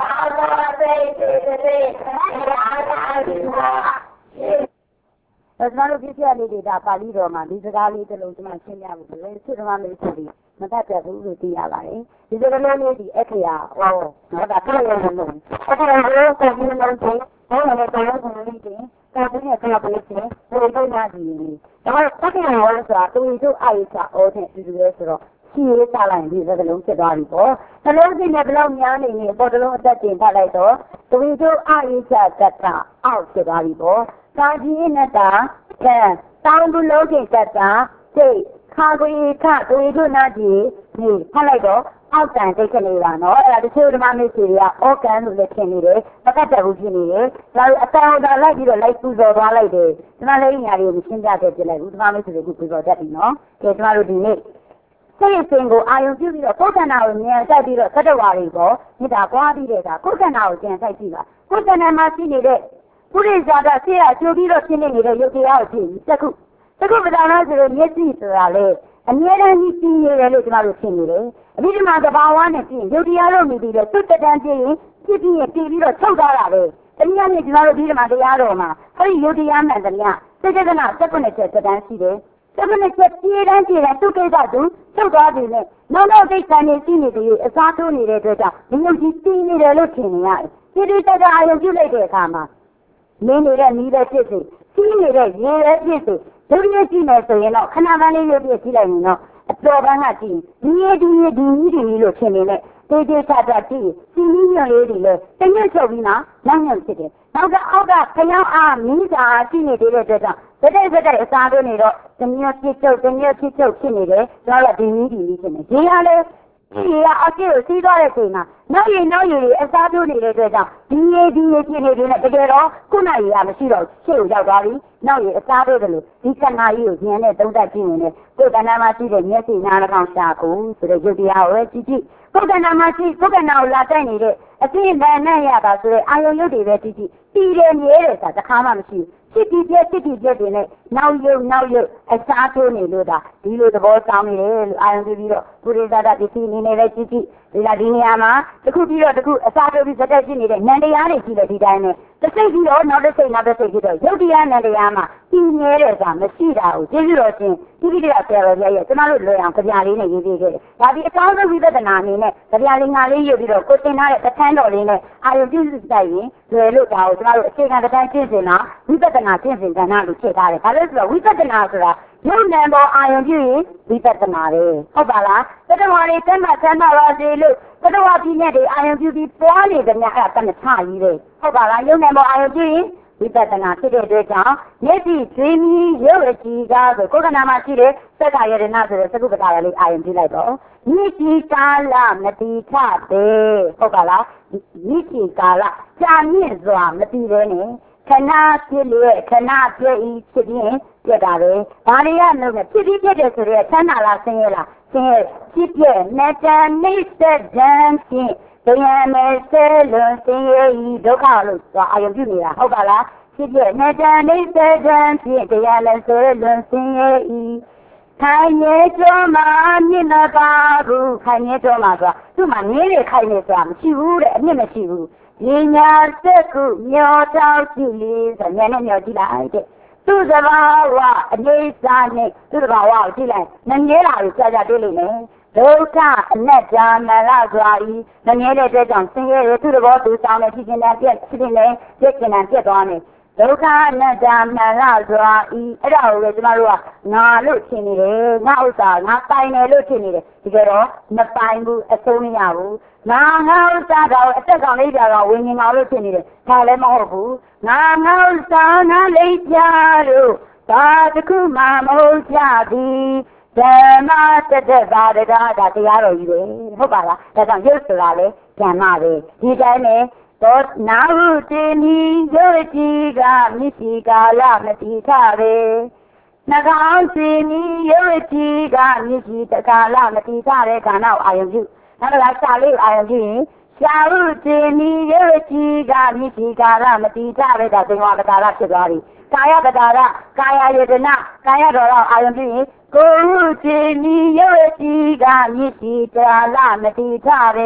ကျွန်တော်တို့ပြည့်ပြည့်လေးတွေဒါပါဠိတော်မှာဒီစကားလေးတစ်လုံးကျွန်မရှင်းပြဖို့ဆိုရင်သုဓမ္မမေဆိုပြီးမတတ်ပြဘူးလို့သိရပါတယ်ဒီစကားလုံးလေးဒီအခရာဟောတော့ဒါပြောရမယ်လို့အခရာကိုကိုယ်ကြီးလုံးချင်းဘယ်လိုလဲတော်တော်လေးချင်းတာဘူးနဲ့ပြောပေးချင်းဘယ်လိုလုပ်ရည်လဲဒါမှအခရာဟောဆိုတာသူတို့အာရုံစာအောတဲ့ဒီလိုလဲဆိုတော့ရှိရချလိုက်ဒီစကားလုံးဖြစ်သွားပြီပေါ့နှလုံးစိတ်နဲ့ဘယ်လောက်များနေနေပေါ်တလုံးအသက်တင်ထားလိုက်တော့သူတို့အာရုံစာကတ်တာအောက်ဖြစ်သွားပြီပေါ့သာကြီးနဲ့တာကဲတောင်းဘူးလုံးကျက်တာစိတ်ခါကိုခါကိုတို့နာကြီးဒီဖတ်လိုက်တော့အောက်တန်စိတ်ခနေတာနော်အဲ့ဒါတချို့ဓမ္မမေစီတွေကအောကန်လို့လည်းထင်နေတယ်မကတ်တဘူးဖြစ်နေတယ်ဒါအတောင်တာလိုက်ပြီးတော့လိုက်ပူဇော်သွားလိုက်တယ်ဒီမှာလည်းညာတွေကိုရှင်းပြခဲ့ပြလိုက်ဘူးဓမ္မမေစီတွေကပူဇော်တတ်ပြီနော်ကဲကျမတို့ဒီနေ့စိတ်အစဉ်ကိုအာရုံပြုပြီးတော့ကိုယ်ခန္ဓာကိုဉာဏ်စိုက်ပြီးတော့သတ္တဝါတွေပေါ့မြစ်တာပွားပြီးတဲ့အခါကိုယ်ခန္ဓာကိုဉာဏ်စိုက်ကြည့်ပါကိုယ်ခန္ဓာမှာရှိနေတဲ့ပုရိသတာဆေးရကျိုးပြီးတော့ရှင်းနေတဲ့ရုပ်တရားကိုကြည့်ပြီးတစ်ခုတစ်ခုပဒါနာဆိုလို့မျက်စိဆိုတာလေအမြဲတမ်းကြီးကြည့်ရတယ်လို့ကျွန်တော်တို့ရှင်းနေတယ်အပြီးဒီမှာသဘာဝနဲ့ကြည့်ရုပ်တရားလို့မြည်ပြီးတော့သူ့တန်ကြည့်ရင်ကြည့်ပြီးရင်ကြည့်ပြီးတော့ချုပ်သွားတာပဲတနည်းအားဖြင့်ကျွန်တော်တို့ဒီမှာတရားတော်မှာအဲဒီရုပ်တရားမှန်တယ်များစိတ်ကနာစက္ကုနဲ့ချက်တန်းရှိတယ်စက္ကုနဲ့ချက်ပြေးတန်းပြေးတန်းသူ့ကိစ္စသူချုပ်သွားပြီနဲ့နောက်တော့ဒိဋ္ဌာန်နေရှိနေတယ်အစားထိုးနေတဲ့အတွက်ကြောင့်ဒီရုပ်ကြီးတည်နေတယ်လို့ထင်နေရတယ်ဒီဒီတက်ကအာရုံပြုလိုက်တဲ့အခါမှာမင်းနေတဲ့နီးတဲ့ဖြစ်စီစီးနေတဲ့ရေရဲ့ဖြစ်စီဒုတိယကြည့်မယ်ဆိုရင်တော့ခဏပန်းလေးရုပ်ပြကြည့်လိုက်ရင်တော့အတော်ပန်းကကြည့်ဒီရေဒီရေဒီကြီးဒီလို့ထင်နေနဲ့တေးသေးချာချာကြည့်စီမီညွန့်လေးတွေလည်းတညွတ်ချုပ်ပြီးမှနောက်ညွန့်ဖြစ်တယ်နောက်ကအောက်ကခရောင်းအားမင်းစာကြည့်နေတဲ့အတွက်ကြောင့်ဗတဲ့ဗတဲ့အစားတို့နေတော့တညွတ်ဖြစ်ချုပ်တညွတ်ဖြစ်ချုပ်ဖြစ်နေတယ်ဒါကဒီကြီးဒီကြီးဖြစ်နေဒီဟာလည်းဒီကအကျိုးစီးသွားတဲ့ချိန်မှာနောက်ရည်နောက်ရည်အစားထိုးနေတဲ့အတွက်ကြောင့်ဒီရည်ဒီရည်ဖြစ်နေတဲ့တကယ်တော့ခုနရည်ကမရှိတော့ရှေ့ကိုရောက်သွားပြီနောက်ရည်အစားထိုးတယ်လို့ဒီခန္ဓာကြီးကိုဉာဏ်နဲ့သုံးသပ်ကြည့်ရင်လည်းကိုယ်ခန္ဓာမှာရှိတဲ့မျက်စိနားနှာခေါင်းရှာကိုဆိုတဲ့ယုတ်တရားကိုပဲကြည့်ကြည့်ကိုယ်ခန္ဓာမှာရှိကိုယ်ခန္ဓာကိုလာတိုက်နေတဲ့အသိဉာဏ်နဲ့ရတာဆိုတဲ့အာယုံယုတ်တွေပဲကြည့်ကြည့်တည်တယ်မြဲတယ်ဆိုတာတစ်ခါမှမရှိဘူးဖြစ်ပြီးပြဖြစ်ပြီးပြတွေနဲ့နောက်ယုတ်နောက်ယုတ်အစားထိုးနေလို့ဒါဒီလိုသဘောကောင်းနေတယ်လို့အာယုံပြီးတော့ပုရိသတာပစ္စည်းအနေနဲ့လည်းကြည့်ကြည့်ဒီလားဒီနေရာမှာတစ်ခုပြီးတော့တစ်ခုအစားထိုးပြီးစတက်ဖြစ်နေတဲ့နန္တရားတွေကြည့်လို့ဒီတိုင်းနဲ့တစ်စိတ်ပြီးတော့နောက်တစ်စိတ်နောက်တစ်စိတ်ပြီးတော့ယုတ်တရားနန္တရားမှာတည်မြဲတယ်ဆိုတာမရှိတာကိုကျေးဇူးတော်ရှင်ဒီပိဋကဆရာတော်ကြီးရဲ့ကျွန်တော်တို့လွယ်အောင်ကြပြလေးနဲ့ရေးပေးခဲ့တယ်ဒါဒီအကောင်းဆုံးဝိပဿနာအနေနဲ့ကြပြလေးငါလေးယူပြီးတော့ကိုသင်ထားတဲ့တခန်းတော်လေးနဲ့အာယုံပြုစုတိုက်ရင်လွယ်လို့ဒါကိုကျွန်တော်တို့အခြေခံတစ်ခန်းကျင့်စဉ်တာဝိပဿနာကျင့်စဉ်ကဏ္ဍလို့ချက်ထားတယ်ဒါလို့ဆိုတော့ဝိပဿနာဆိုတာယုံနံပေါ်အာယုံပြုရင်ဝိပဿနာပဲဟုတ်ပါလားတတဝါတွေတမ်းမှဆမ်းပါပါစေလို့တတဝါပြည့်နဲ့တွေအာယုံပြုပြီးပွားနေကြမြတ်အဲ့ဒါတမချကြီးပဲဟုတ်ပါလားယုံနံပေါ်အာယုံပြုရင်ဝိပဿနာဖြစ်တဲ့အတွက်ကြောင့်မျက်စိသွေးမီးရုပ်အကြည့်ကားဆိုကိုယ်ကနာမှာရှိတဲ့စက္ခယရဏဆိုတဲ့သကုပ္ပတာလေးအာယုံပြုလိုက်တော့မြစ်ကြီးကာလမတိထပဲဟုတ်ပါလားမြစ်ကြီးကာလကြာမြင့်စွာမတိပဲနဲ့ခဏဖြစ်လေခဏပြည့်ဤဖြစ်ရင်ပြတ်တာပဲဘာတွေရလို့လဲဖြစ်ပြီးပြတ်တယ်ဆိုတော့ချမ်းသာလားဆင်းရဲလားဆင်းရဲဖြစ်ပြက်နဲ့တန်နှိမ့်ဆက်တန်းဖြင့်တရားမဲ့ဆဲလွန်ဆင်းရဲဤဒုက္ခလို့ဆိုအာယုံပြုနေတာဟုတ်ပါလားဖြစ်ပြက်နဲ့တန်နှိမ့်ဆက်တန်းဖြင့်တရားမဲ့ဆဲလွန်ဆင်းရဲဤခိုင်နေကြောမှာမြင့်မပါဘူးခိုင်နေကြောမှာဆိုသူ့မှာနည်းလေခိုင်နေဆိုတာမရှိဘူးတဲ့အမြင့်မရှိဘူးဒီညာစက်ခုမျောတောက်ကြည့်လေးဆိုညနေမျောကြည့်လိုက်တဲ့သူ့သဘာဝအနေစာနဲ့သူ့သဘာဝကိုကြည့်လိုက်မငဲလာလို့ကြာကြာတွေ့လိမ့်မယ်ဒုက္ခအနတ္တမလစွာဤမငဲတဲ့အတွက်ကြောင့်ဆင်းရဲတဲ့သူ့သဘောသူဆောင်တဲ့ဖြစ်ခြင်းနဲ့ပြည့်ဖြစ်ခြင်းနဲ့ပြည့်ခြင်းနဲ့ပြည့်သွားမယ်ဒုက္ခအနတ္တမလစွာဤအဲ့ဒါကိုပဲကျမတို့ကငါလို့ထင်နေတယ်ငါဥစ္စာငါပိုင်တယ်လို့ထင်နေတယ်ဒီကြတော့မပိုင်ဘူးအဆုံးမရဘူးငါငါဥစ္စာတော့အသက်ကောင်လေးပြတော့ဝิญဉ်ကောင်လို့ထင်နေတယ်ဒါလည်းမဟုတ်ဘူးငါငါဥစ္စာငါလေးပြလို့ဘာတခုမှမဟုတ်ကြသည်ဓမ္မတတ္တပါဒကဒါတရားတော်ကြီးပဲဟုတ်ပါလားဒါကြောင့်ရုပ်ဆိုတာလေဓမ္မပဲဒီတိုင်းနဲ့သောနာဟုတေမိယောတိကမိတိကာလမတိထပဲနှကောင်းစီမိယောတိကမိတိတကာလမတိထတဲ့ခန္ဓာကိုအာယုံပြုနောက်ကရှာလေးအာယုံပြုရင်ရှာဟုတေမိယောတိကမိတိကာလမတိထပဲဒါသင်္ဝါပတာရဖြစ်သွားပြီကာယပတာရကာယယတနာကာယတော်တော့အာယုံပြုရင်ကိုဟုတေမိယောတိကမိတိတကာလမတိထပဲ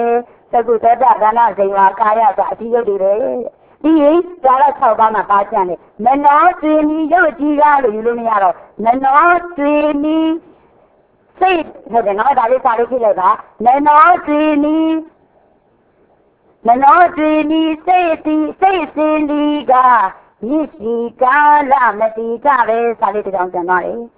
သကုသောတာဒါနဇိဝါကာယဆိုအတိယုတ်တွေပဲဒီဒါတော့၆ပါးမှာပါကြတယ်မနောတွင်ဤရုပ်ကြီးကားလို့ယူလို့မရတော့မနောတွင်ဤစိတ်ဟုတ်တယ်နော်ဒါလေးစာလေးကြည့်လိုက်ပါမနောတွင်ဤမနောတွင်ဤစိတ်တိစိတ်စင်ဒီကမြစ်စီကာလမတိကပဲစာလေးတစ်ကြောင်းပြန်သွားတယ်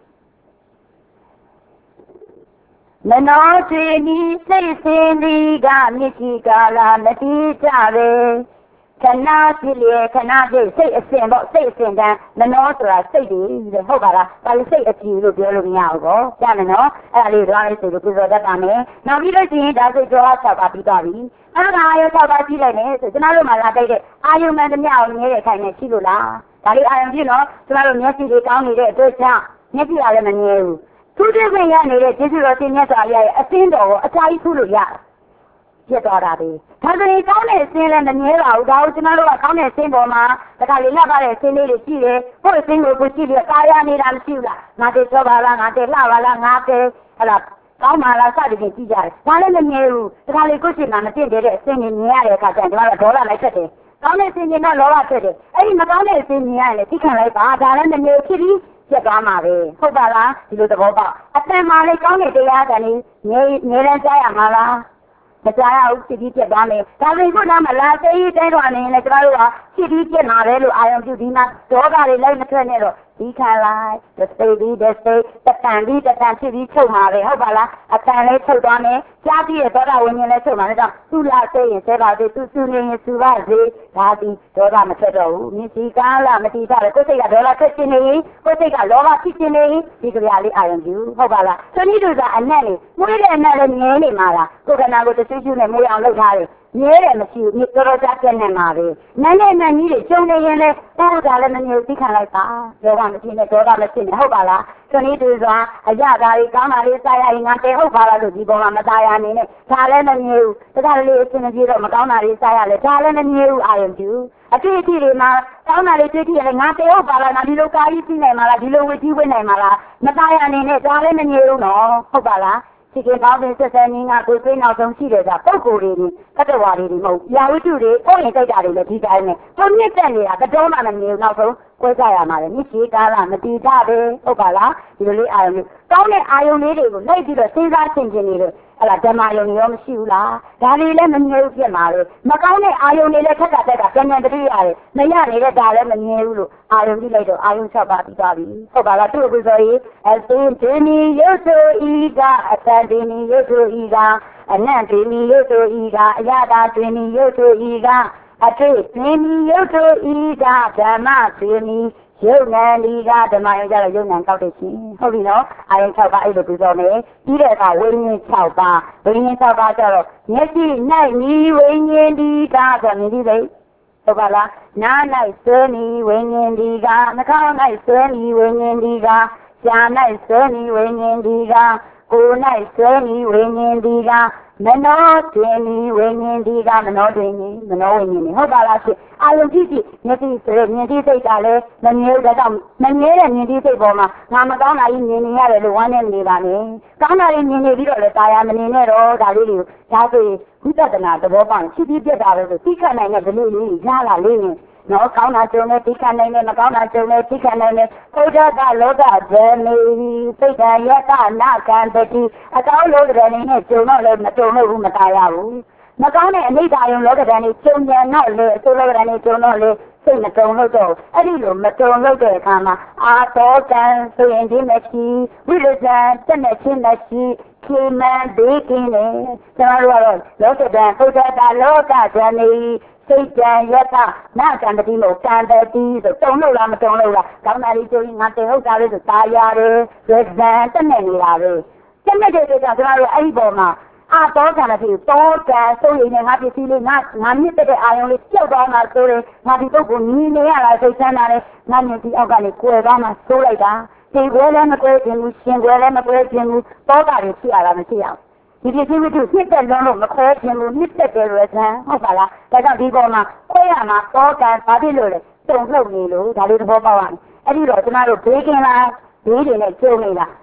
မနောတွင်ဤစိတ်စင်ဒီကမြစ်စီကာလမတိကပဲခဏဖြစ်လေခဏဖြစ်စိတ်အစဉ်ပေါ့စိတ်အစဉ်တန်းမနောဆိုတာစိတ်တွေတဲ့ဟုတ်ပါလားဒါလေးစိတ်အကြည့်လို့ပြောလို့မရဘူးကောကြားမယ်နော်အဲ့ဒါလေးတော့လေးဆိုလို့ပြစောတတ်ပါမယ်နောက်ပြီးလို့ရှိရင်ဒါစိတ်ကြော၆ပါးပြီးသွားပြီအဲ့ဒါအာယု၆ပါးပြီးလိုက်မယ်ဆိုကျွန်တော်တို့မှလာတိုက်တဲ့အာယုမှန်တမျှကိုမြဲတဲ့ခိုင်နဲ့ရှိလို့လားဒါလေးအာယုကြည့်နော်ကျွန်တော်တို့မျက်စိတွေကောင်းနေတဲ့အတွက်ကြောင့်မျက်စိကလည်းမမြဲဘူးသူတည်းပင်ရနေတဲ့ကျေးဇူးတော်ရှင်မြတ်စွာဘုရားရဲ့အသင်းတော်ကိုအစာကြီးထုလို့ရဖြစ်သွားတာပဲဒါဆိုရင်ကောင်းတဲ့အစင်းလည်းမမြဲပါဘူးဒါကိုကျွန်တော်တို့ကကောင်းတဲ့အစင်းပေါ်မှာတခါလေလှပတဲ့အစင်းလေးတွေရှိတယ်ဟိုအစင်းကိုကိုကြည့်ပြီးကာရနေတာမရှိဘူးလားငါတည်းစောပါလားငါတည်းလှပါလားငါတည်းဟလာကောင်းပါလားစသည်ဖြင့်ကြည့်ကြတယ်ဒါလည်းမမြဲဘူးတခါလေကိုရှိမှမသိတဲ့အစင်းတွေမြင်ရတဲ့အခါကျရင်ကျွန်တော်တို့ဒေါသလိုက်ဆက်တယ်ကောင်းတဲ့အစင်းကတော့လောဘဖြစ်တယ်အဲ့ဒီမကောင်းတဲ့အစင်းမြင်ရတယ်သိခံလိုက်ပါဒါလည်းမမြဲဖြစ်ပြီးပြတ်သွားမှာပဲဟုတ်ပါလားဒီလိုသဘောပေါက်အတန်မှလည်းကောင်းတဲ့တရားကနေငြိငြိမ်းကြားရမှာလားမကြားရဘူးဖြစ်ပြီးပြတ်သွားမယ်ဒါပေမဲ့ခုနကလာသေးသေးတိုင်းတော်နေလည်းကျွန်တော်တို့ကဖြစ်ပြီးပြတ်မှာပဲလို့အာရုံပြုဒီမှာဒေါသတွေလိုက်မထွက်နဲ့တော့ဒီခံလိုက်the state ဒီ the state တတန်ဒီတတန်ဖြစ်ပြီးချုပ်မှာပဲဟုတ်ပါလားအတန်လေးချုပ်သွားမယ်ကြားပြီးရဒေါသဝိညာဉ်လည်းချုပ်မှာလည်းတော့သူ့လာသေးရင်ဆဲပါသေးသူစုနေရင်စုပါစေဒါဒီဒေါသမထွက်တော့ဘူးမြစ်စီကားလားမတိတာလေကိုယ်စိတ်ကဒေါသထွက်ခြင်းနေရင်ကိုယ်စိတ်ကလောဘဖြစ်ခြင်းနေရင်ဒီကြရာလေးအာရုံပြုဟုတ်ပါလားဆိုနည်းတူစားအနက်လေးမွေးတဲ့အနက်လေးငင်းနေမှာလားကိုယ်ခန္ဓာကိုယ်တဆူးဆူးနဲ့မွေးအောင်လုပ်ထားတယ်မြဲတယ်မရှိဘူးမြေတော်တော်ကြားပြတ်နေမှာပဲနန်းနဲ့နန်းကြီးတွေကျုံနေရင်လည်းဟိုဒါလည်းမမြင်သိခံလိုက်ပါဒေါသမဖြစ်နဲ့ဒေါသမဖြစ်နဲ့ဟုတ်ပါလားဆိုနည်းတူစွာအရသာလေးကောင်းတာလေးစားရရင်ငါတဲဟုတ်ပါလားလို့ဒီပေါ်မှာမသားရနေနဲ့ဒါလည်းမမြင်ဘူးတခါလေးအချင်းကြီးတော့မကောင်းတာလေးစားရလဲဒါလည်းမမြင်ဘူးအာရုံပြုအတွေ့အထိတွေမှာကောင်းတာလေးတွေ့ထိရလဲငါတဲဟုတ်ပါလားငါဒီလိုကာကြီးပြီးနိုင်မှာလားဒီလိုဝေကြီးဝေးနိုင်မှာလားမသားရနေနဲ့ဒါလည်းမမြင်ဘူးနော်ဟုတ်ပါလားဒီကေပေါင်းတဲ့ဆက်ဆံရင်းကကိုယ်စိတ်နောက်ဆုံးရှိတယ်ကပုံကိုယ်တွေနဲ့တတ္တဝါတွေမဟုတ်ရာဝတ္ထုတွေကိုယ်ရင်ကြိုက်တာတွေလည်းဒီတိုင်းနဲ့ကိုမြင့်တက်နေတာကတော့မှမမြင်ဘူးနောက်ဆုံးကွဲကြရမှာလေမြစ်ရှိကားလားမတီးတာပဲဟုတ်ပါလားဒီလိုလေးအာယုံလေးကောင်းတဲ့အာယုံလေးတွေကိုလိုက်ပြီးတော့စဉ်းစားဆင်ခြင်နေတယ်အဲ့ဒါဓမ္မယုံရောမရှိဘူးလားဒါလေးလည်းမမြင်ဘူးဖြစ်မှာလေမကောင်းတဲ့အာယုံလေးလည်းထက်တာတက်တာပြန်ပြန်တတိရတယ်မရနေတဲ့ဒါလည်းမမြင်ဘူးလို့အာယုံကြည့်လိုက်တော့အာယုံ၆ပါးပြီးသွားပြီဟုတ်ပါလားသူ့ကိုဆိုရင်အသင်ဒင်းီရုပ်ဆိုဤကအတန်ဒင်းီရုပ်ဆိုဤကအနတ်ဒင်းီရုပ်ဆိုဤကအရသာဒင်းီရုပ်ဆိုဤကအတွေ့ဒင်းီရုပ်ဆိုဤကဓမ္မဒင်းီရုပ်နာလီကဓမ္မယုံကြတော့ရုပ်နာကောက်တဲ့ရှင်ဟုတ်ပြီနော်အာယုံ၆ပါးအဲ့လိုပြီးတော့မယ်ပြီးတဲ့အခါဝိညာဉ်၆ပါးဝိညာဉ်၆ပါးကျတော့မျက်စိ၌မြည်ဝိညာဉ်ဒီကဆိုမြည်ဒီလေဟုတ်ပါလားနား၌ဆွဲမြည်ဝိညာဉ်ဒီကနှာခေါင်း၌ဆွဲမြည်ဝိညာဉ်ဒီကရှား၌ဆွဲမြည်ဝိညာဉ်ဒီကကိုယ်၌ဆွဲမြည်ဝိညာဉ်ဒီကမနောတွင်မြည်ဝိညာဉ်ဒီကမနောတွင်မြည်မနောဝိညာဉ်ဟုတ်ပါလားရှင်အာယုံကြည့်ကြည့်မျက်စိဆိုရမြင်တိစိတ်ကလည်းမမြဲတဲ့တော့မမြဲတဲ့မြင်တိစိတ်ပေါ်မှာငါမကောင်းတာကြီးမြင်နေရတယ်လို့ဝမ်းနဲ့နေပါနဲ့ကောင်းတာလေးမြင်နေပြီးတော့လည်းတာယာမနေနဲ့တော့ဒါလေးတွေဒါဆိုရင်ဝိပဿနာသဘောပေါက်ချစ်ပြီးပြတ်တာပဲဆိုသိခတ်နိုင်တဲ့ဒလေးလေးရလာလေးနဲ့နော်ကောင်းတာကြုံနဲ့သိခတ်နိုင်တယ်မကောင်းတာကြုံနဲ့သိခတ်နိုင်တယ်ဘုရားကလောကဇေမေစိတ်ဓာတ်ယတနာကံတတိအကောင်းလို့တဲ့နေနဲ့ကြုံတော့လည်းမကြုံလို့ဘူးမတာရဘူးမကောင်းတဲ့အနိဒာယုံလောကဓာတ်နဲ့ကျုံညံတော့လေအစိုးလောကဓာတ်နဲ့ကျုံတော့လေစိတ်မတုံလို့တော့အဲ့ဒီလိုမတုံလို့တဲ့အခါမှာအာသောကံဆိုရင်ဒီမရှိဝိရဇံတက်မဲ့ချင်းမရှိခေမံဘေးကင်းနေကျွန်တော်တို့ကတော့လောကဓာတ်ဘုရားတာလောကဓာတ်နေစိတ်ကြံရတနာကံတတိမို့ကံတတိဆိုတုံလို့လားမတုံလို့လားကောင်းတာလေးကျိုးရင်ငါတေဟုတ်တာလေးဆိုตายရတယ်ဝိဇံတက်မဲ့နေတာပဲတက်မဲ့တဲ့ကြောင့်ကျွန်တော်တို့အဲ့ဒီပေါ်မှာအာတော့ကံလည်းဖြစ်တော့ကံဆိုရင်ငါပစ္စည်းလေးငါငါမြင့်တဲ့အာယုံလေးပြုတ်သွားမှဆိုရင်ငါဒီပုဂ္ဂိုလ်ညီနေရတာစိတ်ချမ်းသာတယ်ငါမြင်ဒီအောက်ကနေကိုယ်သွားမှဆိုးလိုက်တာဒီကွယ်လည်းမကွယ်ခြင်းဘူးရှင်ကွယ်လည်းမကွယ်ခြင်းဘူးတော့ကတွေဖြစ်ရတာမရှိအောင်ဒီပစ္စည်းဝတ္ထုနှစ်သက်လုံးလို့မခွဲခြင်းဘူးနှစ်သက်တယ်လို့ဆန်းဟုတ်ပါလားဒါကြောင့်ဒီပေါ်မှာခွဲရမှာတော့ကံဘာဖြစ်လို့လဲတုံ့လှုပ်နေလို့ဒါလေးသဘောပေါက်ရမယ်အဲ့ဒီတော့ကျမတို့ဘေးကင်းလားဘေးတွေနဲ့ကျုံနေတာ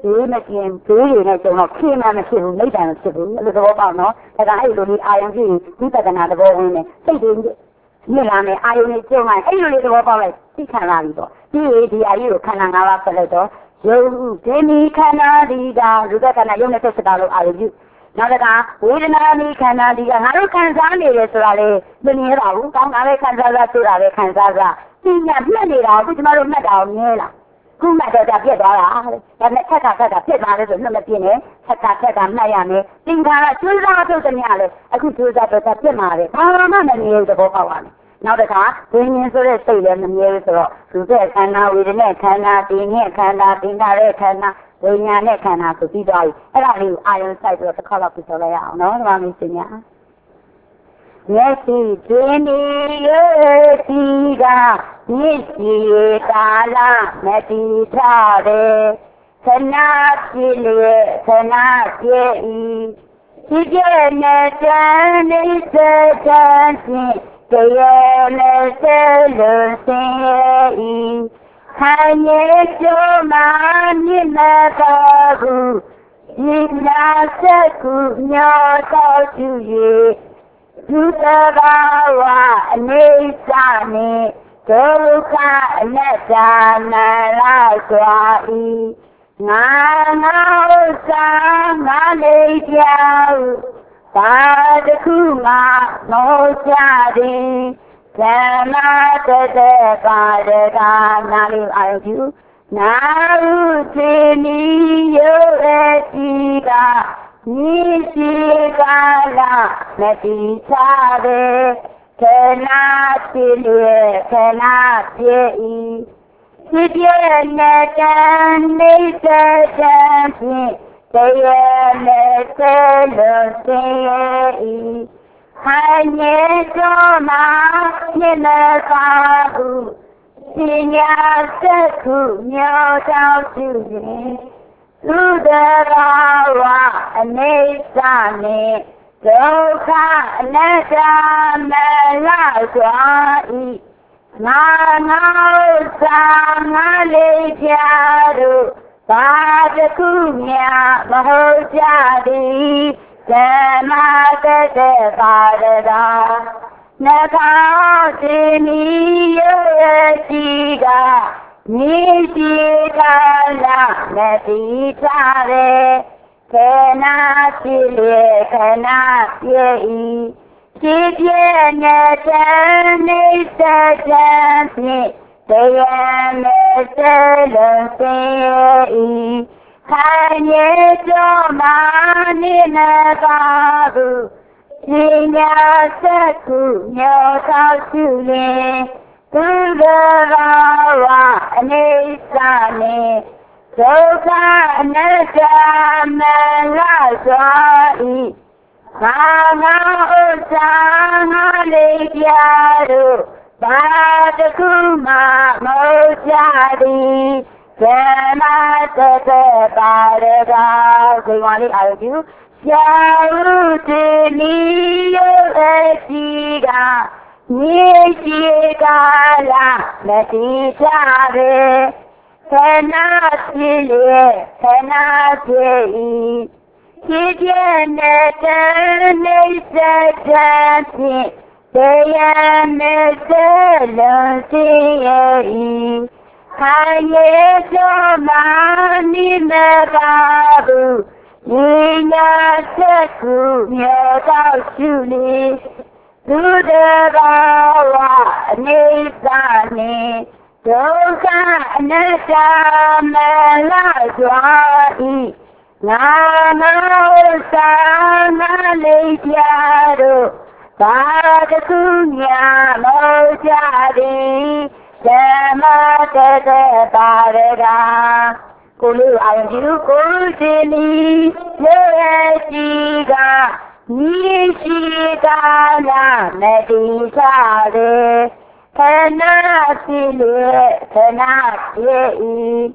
ဒီမကျင်ဘေးတွေနဲ့ကျုံတော့ခင်မှမရှိဘူးနိဗ္ဗာန်ဖြစ်ဘူးအဲ့လိုသဘောပေါက်နော်ဒါကအဲ့လိုလေးအာယုံကြည့်ဝိပဿနာသဘောဝင်တယ်စိတ်တွေမြင်လာမယ်အာယုံတွေကျုံလိုက်အဲ့လိုလေးသဘောပေါက်လိုက်သိခံလာပြီပေါ့ဒီဒီအာယုကိုခန္ဓာ၅ပါးဆက်လိုက်တော့ယုံဒီမီခန္ဓာဒီကလူကခန္ဓာယုံနဲ့သက်စတာလို့အာယုပြုနောက်တကဝေဒနာမီခန္ဓာဒီကငါတို့ခံစားနေတယ်ဆိုတာလေမမြင်ရဘူးကောင်းတာပဲခံစားစားဆိုတာပဲခံစားစားသိညာမှတ်နေတာကိုကျမတို့မှတ်တာကိုမြင်လားခုမှတ်တော့ပြက်သွားတာတဲ့ဒါနဲ့ထက်ကထက်ကပြက်သွားတယ်ဆိုနှမပြင်းနဲ့ထက်ကထက်ကမှတ်ရမယ်သင်္ခါရကျွမ်းစားထုတ်တယ်များလေအခုကျွမ်းစားတော့ပြက်မှာပဲဘာမှမမြင်ဘူးသဘောပေါက်ပါမယ်နောက်တစ်ခါဝိညာဉ်ဆိုတဲ့စိတ်လည်းမမြဲဘူးဆိုတော့လူတဲ့ခန္ဓာဝေဒနာခန္ဓာဒီနဲ့ခန္ဓာသင်္ခါရခန္ဓာဝိညာဉ်နဲ့ခန္ဓာဆိုပြီးသွားပြီအဲ့ဒါလေးကိုအာယုံစိုက်ပြီးတော့တစ်ခါတော့ပြောလိုက်ရအောင်နော်ဒီမှာမင်းစညာမျက်စိတွင်ဒီရဲ့စီကမြစ်စီကာလမတိထားတယ်ခဏပြည့်လေခဏပြည့်ဤဒီကျဲနဲ့တန်နေစတဲ့ချင်းတရေနဲ့ဆဲလို့စင်ဤခိုင်ရဲ့ကျိုးမှမြင့်မတော်ဘူးဒီနာစက်ကူမျောတော်ကျူ၍ဒုသဘာဝအနေစာနေဒုက္ခအနတ္တမလာစွာဤငါငါဥစ္စာငါလေးကြောက်ဘာတခုမှမဟုတ်ကြသည်ဓမ္မတတဲ့ပါရကနာလေးအာရုံပြုနာဟုသေနီယောရဲ့ဒီကနိစီကာလမတိသာပဲခဏပြည့်လေခဏပြည့်ဤဒီပြည့်နဲ့တန်နေတဲ့တန်ဖြင့်တရေနဲ့ဆဲလို့စင်ရဲ့ဤခိုင်နေတော့မှမြင်မပါဘူးပညာစက်ခုမြောက်တောင်ပြုခြင်းသုဒရာဝအနေစာနေဒုက္ခအနတ္တမလာစွာဤငါငါဥစ္စာငါလေးပြတို့ဘာတခုမြမဟုတ်ကြသည်ဓမ္မတတဲ့ပါရတာနဂါတိနိယောတိကနိတိကာလမတိသာရေခေနာတိလေခေနာပြေဤဒီပြေနဲ့တန်နေစတဲ့ဖြင့်တရားနဲ့ဆဲလို့စင်ဤခိုင်ရေတော်မာနိမပါဘူးပညာစက်ခုမြောသောရှိလေသူတော်ဝအနေစာနေဒုက္ခအနတ္တမလာစွာဤဘာငါဥစ္စာငါလေးပြတို့ဘာတခုမှမဟုတ်ကြသည်ဓမ္မတတဲ့ပါရကဒီမှာလေးအာရုံပြုရှာဟုတိနိယောတိကမြေရှိကာလမတိချရေခဏပြည့်လေခဏပြည့်ဤဒီပြည့်နဲ့တန်နေစတဲ့ဖြင့်တရားနဲ့ဆဲလို့စီရဲ့ဤခိုင်ရဲ့တော်မှနိမပါဘူးဒီနာစက်ကူမြေတော့ရှုလေသူတော်ဘာဝအနေစာနေဒုက္ခအနတ္တမလာစွာဤငါငါဥစ္စာငါလေးပြတို့ဘာတခုများမဟုတ်ကြသည်ဓမ္မတတဲ့ပါရကကိုလေးအာရုံပြုကိုစီလီရဲ့စီကနိရှိကာလမတိသာရေခဏစီလေခဏပြေဤ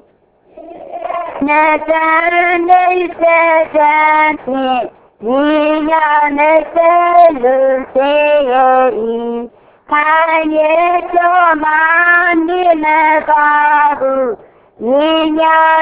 နေတန်နေစေတန်ဖြင့်ဒီညာနဲ့ဆဲလို့စေရဲ့ဤခိုင်ရဲ့တော်မှနိမပါဘူးဒီညာ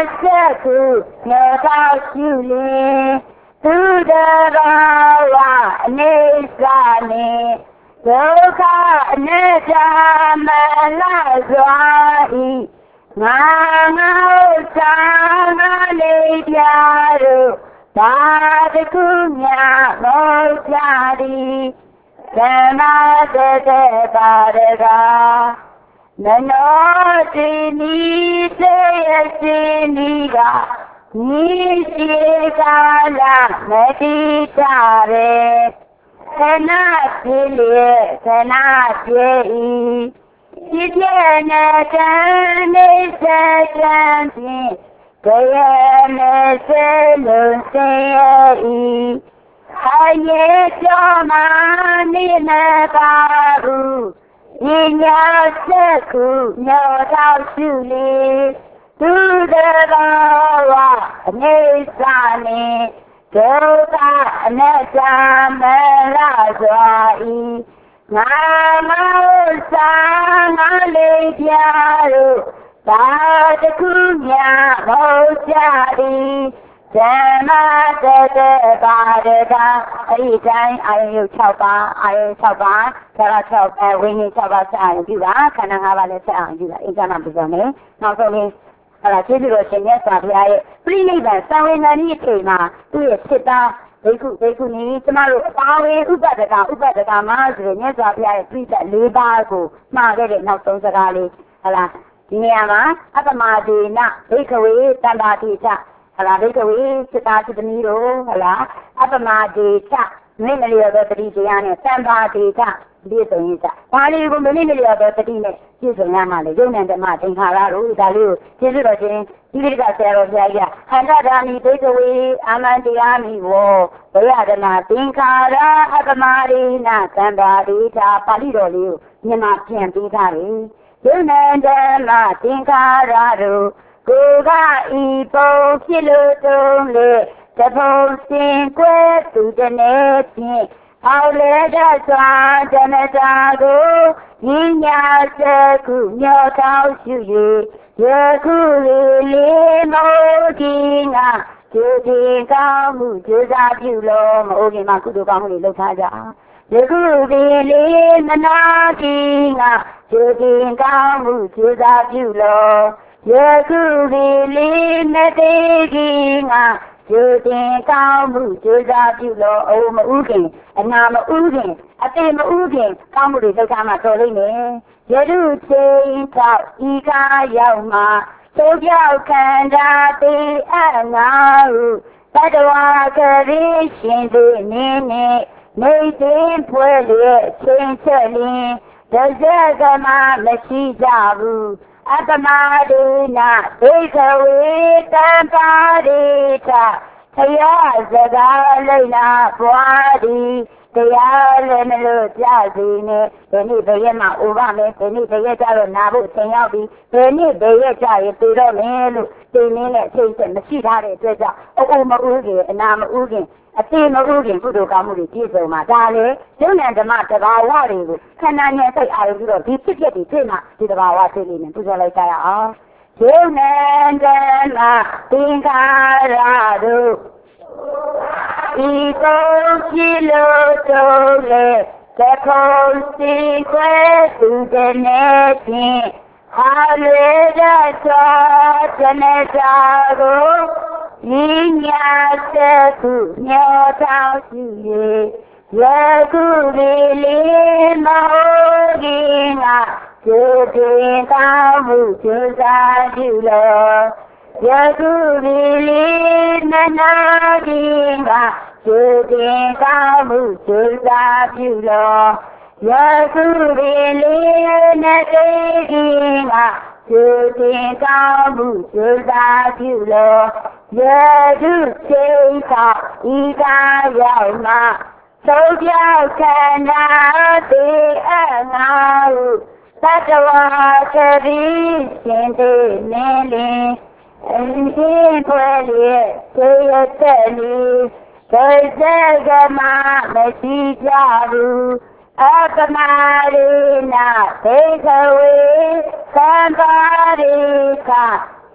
ဆက်ခုညောတော်ရှုလေသူတဘာဝအနေစာနေဒုက္ခအနေချာမလာစွာဤငါငါသာငါလေးပြတို့ဘာတခုမြမောကြသည်သမတတေပါရကမနောတိနိစေယစိနိကနိရှိကာလမတိကြရေခဏပြေလေခဏပြေဤဒီပြည့်နဲ့တန်နေစကြံဖြင့်ကြရမယ်စေလို့စေဤအယေကြောမနိမပါဘူးဉာဏ်ဆက်ခုညောတော်ရှုလေသူတဘာဝအနေစာနေဒုက္ခအနတ္တမလာစွာဤငါမောစာငါလေးပြတို့ဘာတခုမြမောကြသည်ဇမတတေပါရကအဲ့ဒီတိုင်းအာယု၆ပါးအာယု၆ပါးဆရာ၆ပါးဝိညာဉ်၆ပါးဆက်အောင်ပြုပါခန္ဓာ၅ပါးလည်းဆက်အောင်ပြုပါအင်္ဂါမပူဇော်မယ်နောက်ဆုံးလေးအဲ့ဒါကျေးဇူးတော်ရှင်မြတ်စွာဘုရားရဲ့ပြိဋိဘံသံဝေနဏီအချိန်မှာသူ့ရဲ့ဖြစ်သားဒိက္ခုဒိက္ခုနီကျမတို့အပါဝင်ဥပဒကဥပဒကမှာဆိုရင်မြတ်စွာဘုရားရဲ့ပြိဋ္ဌ၄ပါးကိုမှားခဲ့တဲ့နောက်ဆုံးစကားလေးဟုတ်လားဒီနေရာမှာအပ္ပမဒေနဒိဋ္ဌဝေတမ္ပါတိချဟလာဒိဋ္ဌဝေစိတ္တာစိတ္တမီတို့ဟလာအပ္ပမဒေချမိမလျောသောတတိတရားနဲ့တမ္ပါဒေချပြည့်စုံရေးချဘာလေးကိုမိမလျောသောတတိနဲ့ပြည့်စုံရမှာလေယုံနဲ့ဓမ္မသင်္ခါရတို့ဒါလေးကိုကျေးဇူးတော်ရှင်ဒီလိကဆရာတော်ဘုရားကြီးဟန္တဓာမိဒိဋ္ဌဝေအာမန္တရားမိဝဘယဓမ္မသင်္ခါရအပ္ပမဒေနတမ္ပါဒေချပါဠိတော်လေးကိုမြန်မာပြန်ပေးထားတယ်ယုံနဲ့ဓမ္မသင်္ခါရတို့ကိုကဤပုံဖြစ်လို့တုံးလေတပုံစင်ကွဲသူတည်းဖြင့်အော်လေတစွာဓမ္မတာကိုညညာစကုညောတောင်းရှု၍ယခုလေးလေးမိုးကြီးငါကျေတင်ကောင်းမှုကျေစားပြုလို့မဟုတ်ခင်မှာကုသိုလ်ကောင်းမှုတွေလုပ်ထားကြယခုလေးလေးမနာကြီးငါကျေတင်ကောင်းမှုကျေစားပြုလို့ယခုလေးလေးမသေးကြီးငါကျေတင်ကောင်းမှုကျေစားပြုလို့အိုမဥခင်အနာမဥခင်အတိမဥခင်ကောင်းမှုတွေလုပ်ထားမှတော်လိမ့်မယ်ယခုချိန်သောဤကားရောက်မှာသို့ပြောက်ခန္ဓာတိအငါဟုတတဝါကလေးရှင်သည်နင်းနေနေတင်ဖွဲလျက်ချိန်ချက်လင်းတဇက်ကမှမရှိကြဘူးအတ္တမဒေနဒိဋ္ဌဝေတံပါရိသခရစကားလိမ့်နာပွားသည်တရားလည်းမလို့ကြစီနဲ့ဒီနေ့ဘယ်ရက်မှဥပမယ်ဒီနေ့ဘယ်ရက်ကျတော့နာဖို့သင်ရောက်ပြီဒီနေ့ဘယ်ရက်ကျရင်ပြေတော့မယ်လို့သိနေတဲ့အချိန်ချက်မရှိထားတဲ့အတွက်ကြောင့်အအိုမဥခင်အနာမဥခင်အတိမဥခင်ကုသိုလ်ကောင်းမှုတွေပြည့်စုံမှာဒါလေယုံနဲ့ဓမ္မတဘာဝတွေကိုခန္ဓာနဲ့စိတ်အာရုံပြီးတော့ဒီဖြစ်ဖြစ်တွေတွေ့မှဒီတဘာဝသိနေတယ်ပူဇော်လိုက်ကြရအောင်ယုံနဲ့ဓမ္မသင်္ခါရတို့ဤသုံးဖြစ်လို့တုံးလေတခုံစီခွဲသူတည်းဖြင့်ဟာလေတသောဇနတာကိုဤညာစကုညောတောင်းရှိ၍ယခုလေးလေးမဟုတ်ခင်ကကျေတင်ကောင်းမှုကျေစားပြုလို့ယခုလေးလေးနနာခင်ကကျေတင်ကောင်းမှုကျေစားပြုလို့ယခုလေးလေးနတေခင်ကကျေတင်ကောင်းမှုကျေစားပြုလို့ယခုချိန်သောဤကားရောက်မှာသို့ပြောက်ခန္ဓာတိအငါဟုသတ္တဝါကတိရှင်သေးနေလင်အင်းကြီးဖွယ်လျက်သေရတဲ့လူသိစကမမရှိကြဘူးအပမရိနာသေခဝေသံပါရိခ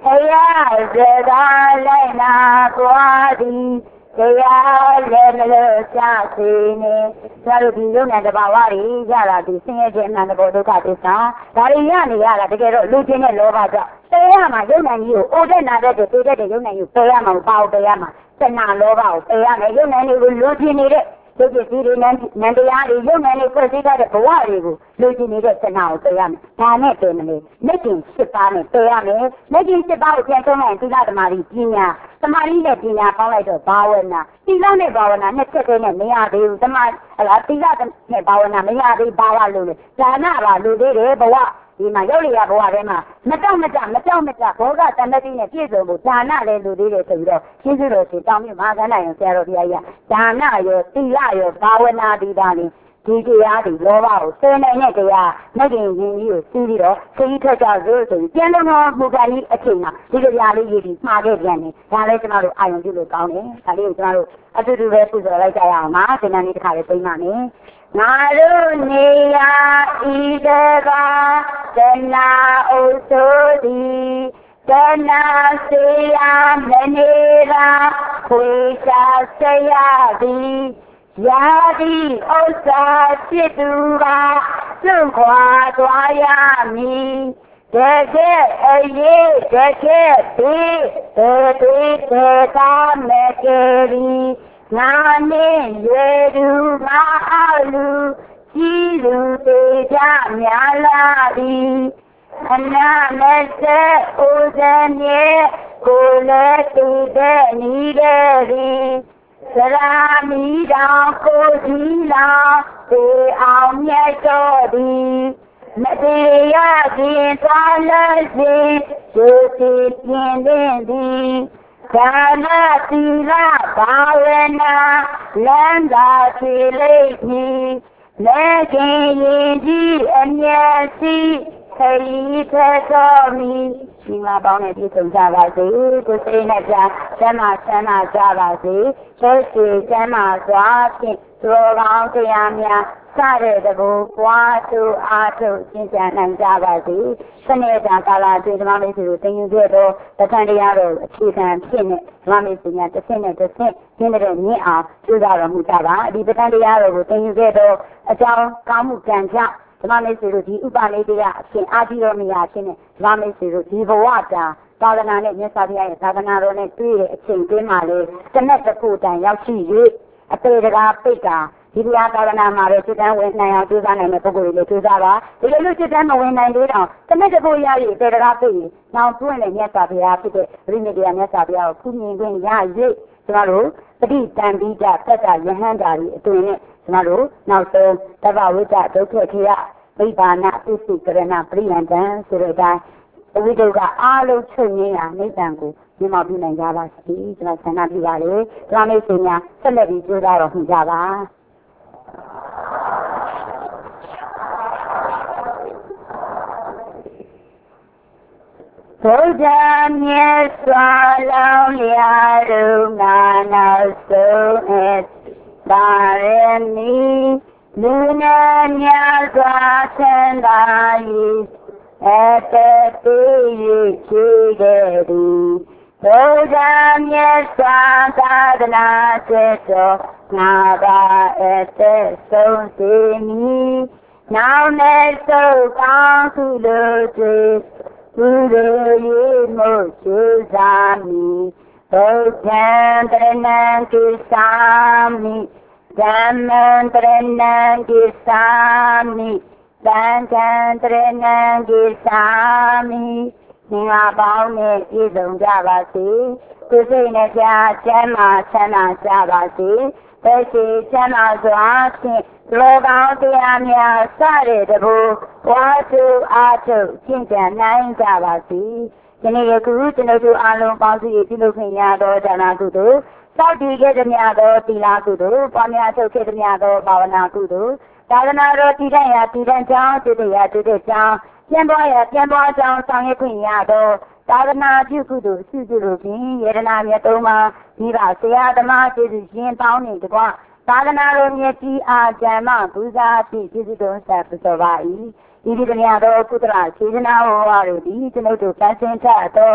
တရားစကားလိုက်နာပွားသည်တရားလည်းမလို့ရှားစေနေကျတို့ဒီရုံနဲ့တဘာဝတွေရလာပြီးဆင်းရဲခြင်းအမှန်တဘောဒုက္ခသစ္စာဒါတွေရနေရတာတကယ်တော့လူချင်းနဲ့လောဘကြောင့်တရားမှာရုံနိုင်ကြီးကိုအိုတဲ့နာတဲ့တွေတဲ့တဲ့ရုံနိုင်ကြီးကိုပယ်ရမှာမပေါ့ပယ်ရမှာစနာလောဘကိုပယ်ရမယ်ရုံနိုင်တွေကိုလူချင်းနေတဲ့ဒီပစ္စည်းတွေနဲ့နန္တရားတွေရုံနဲ့နေဖွဲ့စည်းထားတဲ့ဘဝတွေကိုလူကြည့်နေတဲ့စနာကိုပယ်ရမယ်။ဒါနဲ့ပယ်မလို့လက်ကျင်စစ်ပါနဲ့ပယ်ရမယ်။လက်ကျင်စစ်ပါကိုပြန်ဆုံးလိုက်သီလသမာဓိပညာသမာဓိနဲ့ပညာပေါင်းလိုက်တော့ဘာဝနာသီလနဲ့ဘာဝနာနဲ့ချက်သေးနဲ့မရသေးဘူး။သမာဟလားသီလနဲ့ဘာဝနာမရသေးဘာဝလို့လေ။ဒါနပါလူသေးတယ်ဘဝဒီမှာရောက်ရဘဝထဲမှာမတောက်မကြမကြောက်မကြဘောဂတဏ္ဍတိနဲ့ပြည့်စုံဖို့ဒါနလည်းလူသေးတယ်ဆိုပြီးတော့ရှင်းစုတော်ရှင်တောင်းမြမကန်းနိုင်ဆရာတော်ဘုရားကြီးဒါနရောသီလရောဘာဝနာဒီတာနေဒီတရားဒီလောဘကိုဆယ်နိုင်တဲ့တရားနဲ့ခင်ရင်ကြီးကိုစီးပြီးတော့ခရီးထွက်ကြစို့ဆိုပြီးပြန်လုံးတော့မူကကြီးအချိန်မှာဒီတရားလေးရေးပြီးမှားခဲ့ပြန်တယ်ဒါလည်းကျွန်တော်တို့အာရုံပြုလို့ကောင်းတယ်ဒါလေးကိုကျွန်တော်တို့အတူတူပဲပူဇော်လိုက်ကြရအောင်ပါဒီနေ့တစ်ခါလေးပြင်ပါမယ်ငါတို့နေရာဤတကားတဏှာဥဆိုသည်တဏှာစေရမနေရာခွေရှာဆရာသည်ယာတိဥစ္စာဖြစ်သူကစွန့်ခွာသွားရမည်တကယ်အရေးတကယ်ပြီးတေတေတေကားမကယ်ပြီးငါနဲ့ရွယ်သူငါအလူကြီးလူသေးကြများလာသည်ခဏမဲ့စေဦးဇင်းရဲ့ကိုလည်းတည်တဲ့နီးတဲ့သည်စရာမီတော်ကိုကြီးလာပေအောင်မြတ်တော်သည်မတရားခြင်းသွားလို့စေသူစီပြင်းသည်ဒါနသီလဘာဝနာလမ်းသာစီလေးကြီးလက်ခင်ရင်ကြီးအမျက်စီခရီးထွက်တော်မူဒီမှာပေါင်းနဲ့ပြည့်စုံကြပါစေကိုယ်စိတ်နဲ့ပြန်ကျမ်းမာချမ်းသာကြပါစေကျိုးစီကျမ်းမာစွာဖြင့်သူတော်ကောင်းတရားများစတဲ့တကူပွားသူအားထုတ်ရှင်းပြနိုင်ကြပါစေစနေတံကာလအတွင်းဓမ္မမိတ်ဆွေတို့တင်ယူခဲ့သောတခန့်တရားတော်အခြေခံဖြစ်နေဓမ္မမိတ်ဆွေများတစ်ဆင့်နဲ့တစ်ဆင့်ရှင်းတဲ့မြင့်အောင်ကြိုးစားတော်မူကြပါဒီတခန့်တရားတော်ကိုတင်ယူခဲ့သောအကြောင်းကောင်းမှုကံကြောင့်ဓမ္မမိတ်ဆွေတို့ဒီဥပနိဒေယအဖြစ်အာတိရောမယာဖြစ်နေဓမ္မမိတ်ဆွေတို့ဒီဘဝတာသာသနာနဲ့မြတ်စွာဘုရားရဲ့သာသနာတော်နဲ့တွေ့တဲ့အချိန်တွင်းမှာလေတနက်တစ်ခုတန်ရောက်ရှိ၍အပေတကားပိတ်တာဒီဘုရားသာသနာမှာပဲစိတ်တန်းဝင်နိုင်အောင်ကြိုးစားနိုင်တဲ့ပုဂ္ဂိုလ်တွေလည်းကြိုးစားပါဒီလိုလို့စိတ်တန်းမဝင်နိုင်သေးတော့တနက်တစ်ခုရရအပေတကားပိတ်ရင်နောက်တွင်းနဲ့မြတ်စွာဘုရားဖြစ်တဲ့ပြိဋိတရားမြတ်စွာဘုရားကိုခုမြင်ခွင့်ရ၍ကျွန်တော်တို့ပဋိတန်ပြီးကြသက်တာယဟန္တာတွေအတွင်နဲ့ကျွန်တော်တို့နောက်ဆုံးတပ္ပဝိတ္တဒုက္ခခေယမိဘာနာဥစုကရဏပရိယံတံဆိုတဲ့အတိုင်းအဝိဒုကအားလုံးချုပ်ငင်းရာနိဗ္ဗာန်ကိုမြင်မောပြုနိုင်ကြပါစေကျွန်တော်ဆန္ဒပြုပါလေဓမ္မမိတ်ဆွေများဆက်လက်ပြီးကြိုးစားတော်မူကြပါဘုရားမြတ်စွာလောင်းလျာတို့ငါနောက်ဆုံးအပါရမီလူနဲ့မြတ်စွာဆန္ဒ၏အတတိရှိခဲ့သည်ဘုရားမြတ်စွာသာသနာစေတော်ငါကအသက်ဆုံးစေမည်နောက်နဲ့သုကောင်းစုလို့တွေသူတို့၏မို့ကျူစာမည်ဘုရားတရဏံကိသာမိဓမ္မံတရဏံကိသာမိသံဃံတရဏံကိသာမိသင်္ဃာပေါင်းနဲ့ပြည့်စုံကြပါစေကိုယ်စိတ်နဲ့ကြာကျမ်းမာချမ်းသာကြပါစေဘယ်ရှိချမ်းသာစွာဖြင့်လောကောင်းတရားများစတဲ့တဘူဝါစုအားထုတ်ရှင်းပြနိုင်ကြပါစေဒီနေ့ကခုကျွန်တော်တို့အားလုံးပေါင်းစည်းပြုလုပ်ခွင့်ရသောဒါနကုသိုလ်စောင့်တည်ခဲ့သမျှသောသီလကုသိုလ်ပွားများထုတ်ခဲ့သမျှသောဘာဝနာကုသိုလ်သာသနာတော်တည်တဲ့ရာတည်တဲ့ကြောင်းတည်တဲ့ရာတည်တဲ့ကြောင်းပြန်ပွားရာပြန်ပွားကြောင်းဆောင်ရွက်ခွင့်ရသောသာသနာပြုကုသိုလ်စုစုလို့ဖြင့်ယရနာမြတ်သုံးပါးဒီပါဆရာသမားကျေးဇူးရှင်ပေါင်းနေတကွသာသနာတော်မြတ်ကြီးအားကျမ်းမှပူဇာဖြင့်ကျေးဇူးတော်ဆက်ပစောပါ၏ဤဒီတည်းများသောကုသလခြေနာဝါတို့သည်ကျွန်ုပ်တို့ကဆင်းထသော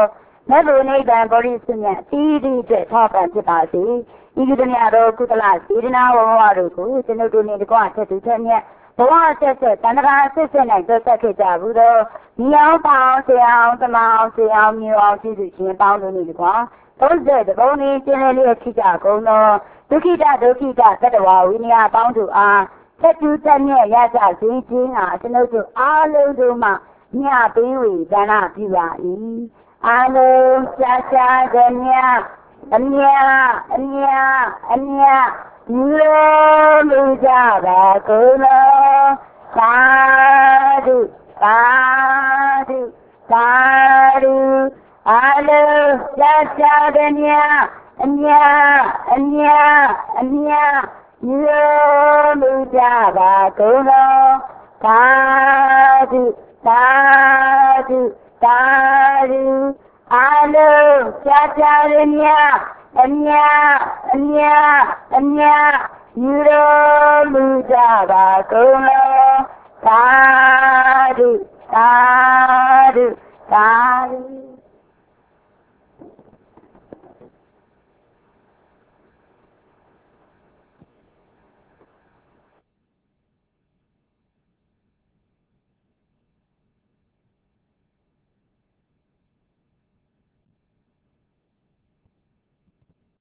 မဲ့ဘုံနိဗ္ဗာန်ဗောဓိစုမြတ်တီးတီးတဲ့ထောက်ပံ့ဖြစ်ပါစေဤကုသမြတ်တော်ကုသလစေတနာဝဝတို့ကိုကျွန်ုပ်တို့နေတကွဆက်သူချက်မြတ်ဘဝဆက်ဆက်တဏ္ဍာဆက်ဆက်နိုင်သက်သက်ခဲ့ကြဘူးတော့ညီအောင်ပေါင်းဆရာအောင်သမောင်ဆရာအောင်မျိုးအောင်ရှိသူရှင်ပေါင်းတို့နေတကွသုံးဆက်တဘုံနေကျင်းလေးဖြစ်ကြကုန်တော့ဒုက္ခိတဒုက္ခိတသတ္တဝါဝိနည်းပေါင်းတို့အားဆက်သူချက်မြတ်ရကြစေခြင်းဟာကျွန်ုပ်တို့အားလုံးတို့မှမြတ်ပေးဝေဒါနပြုပါ၏အားလုံးရှားရှားကြမြတ်အမြအမြအမြလူလူကြပါကုန်လောသာဓုသာဓုသာဓုအားလုံးရှားရှားကြမြတ်အမြအမြအမြလူလူကြပါကုန်လောသာဓုသာဓုသာဓုအားလုံးရှားရှားကြမြတ်အမြအမြအမြယူတော်မူကြပါကုန်လောသာဓုသာဓုသာ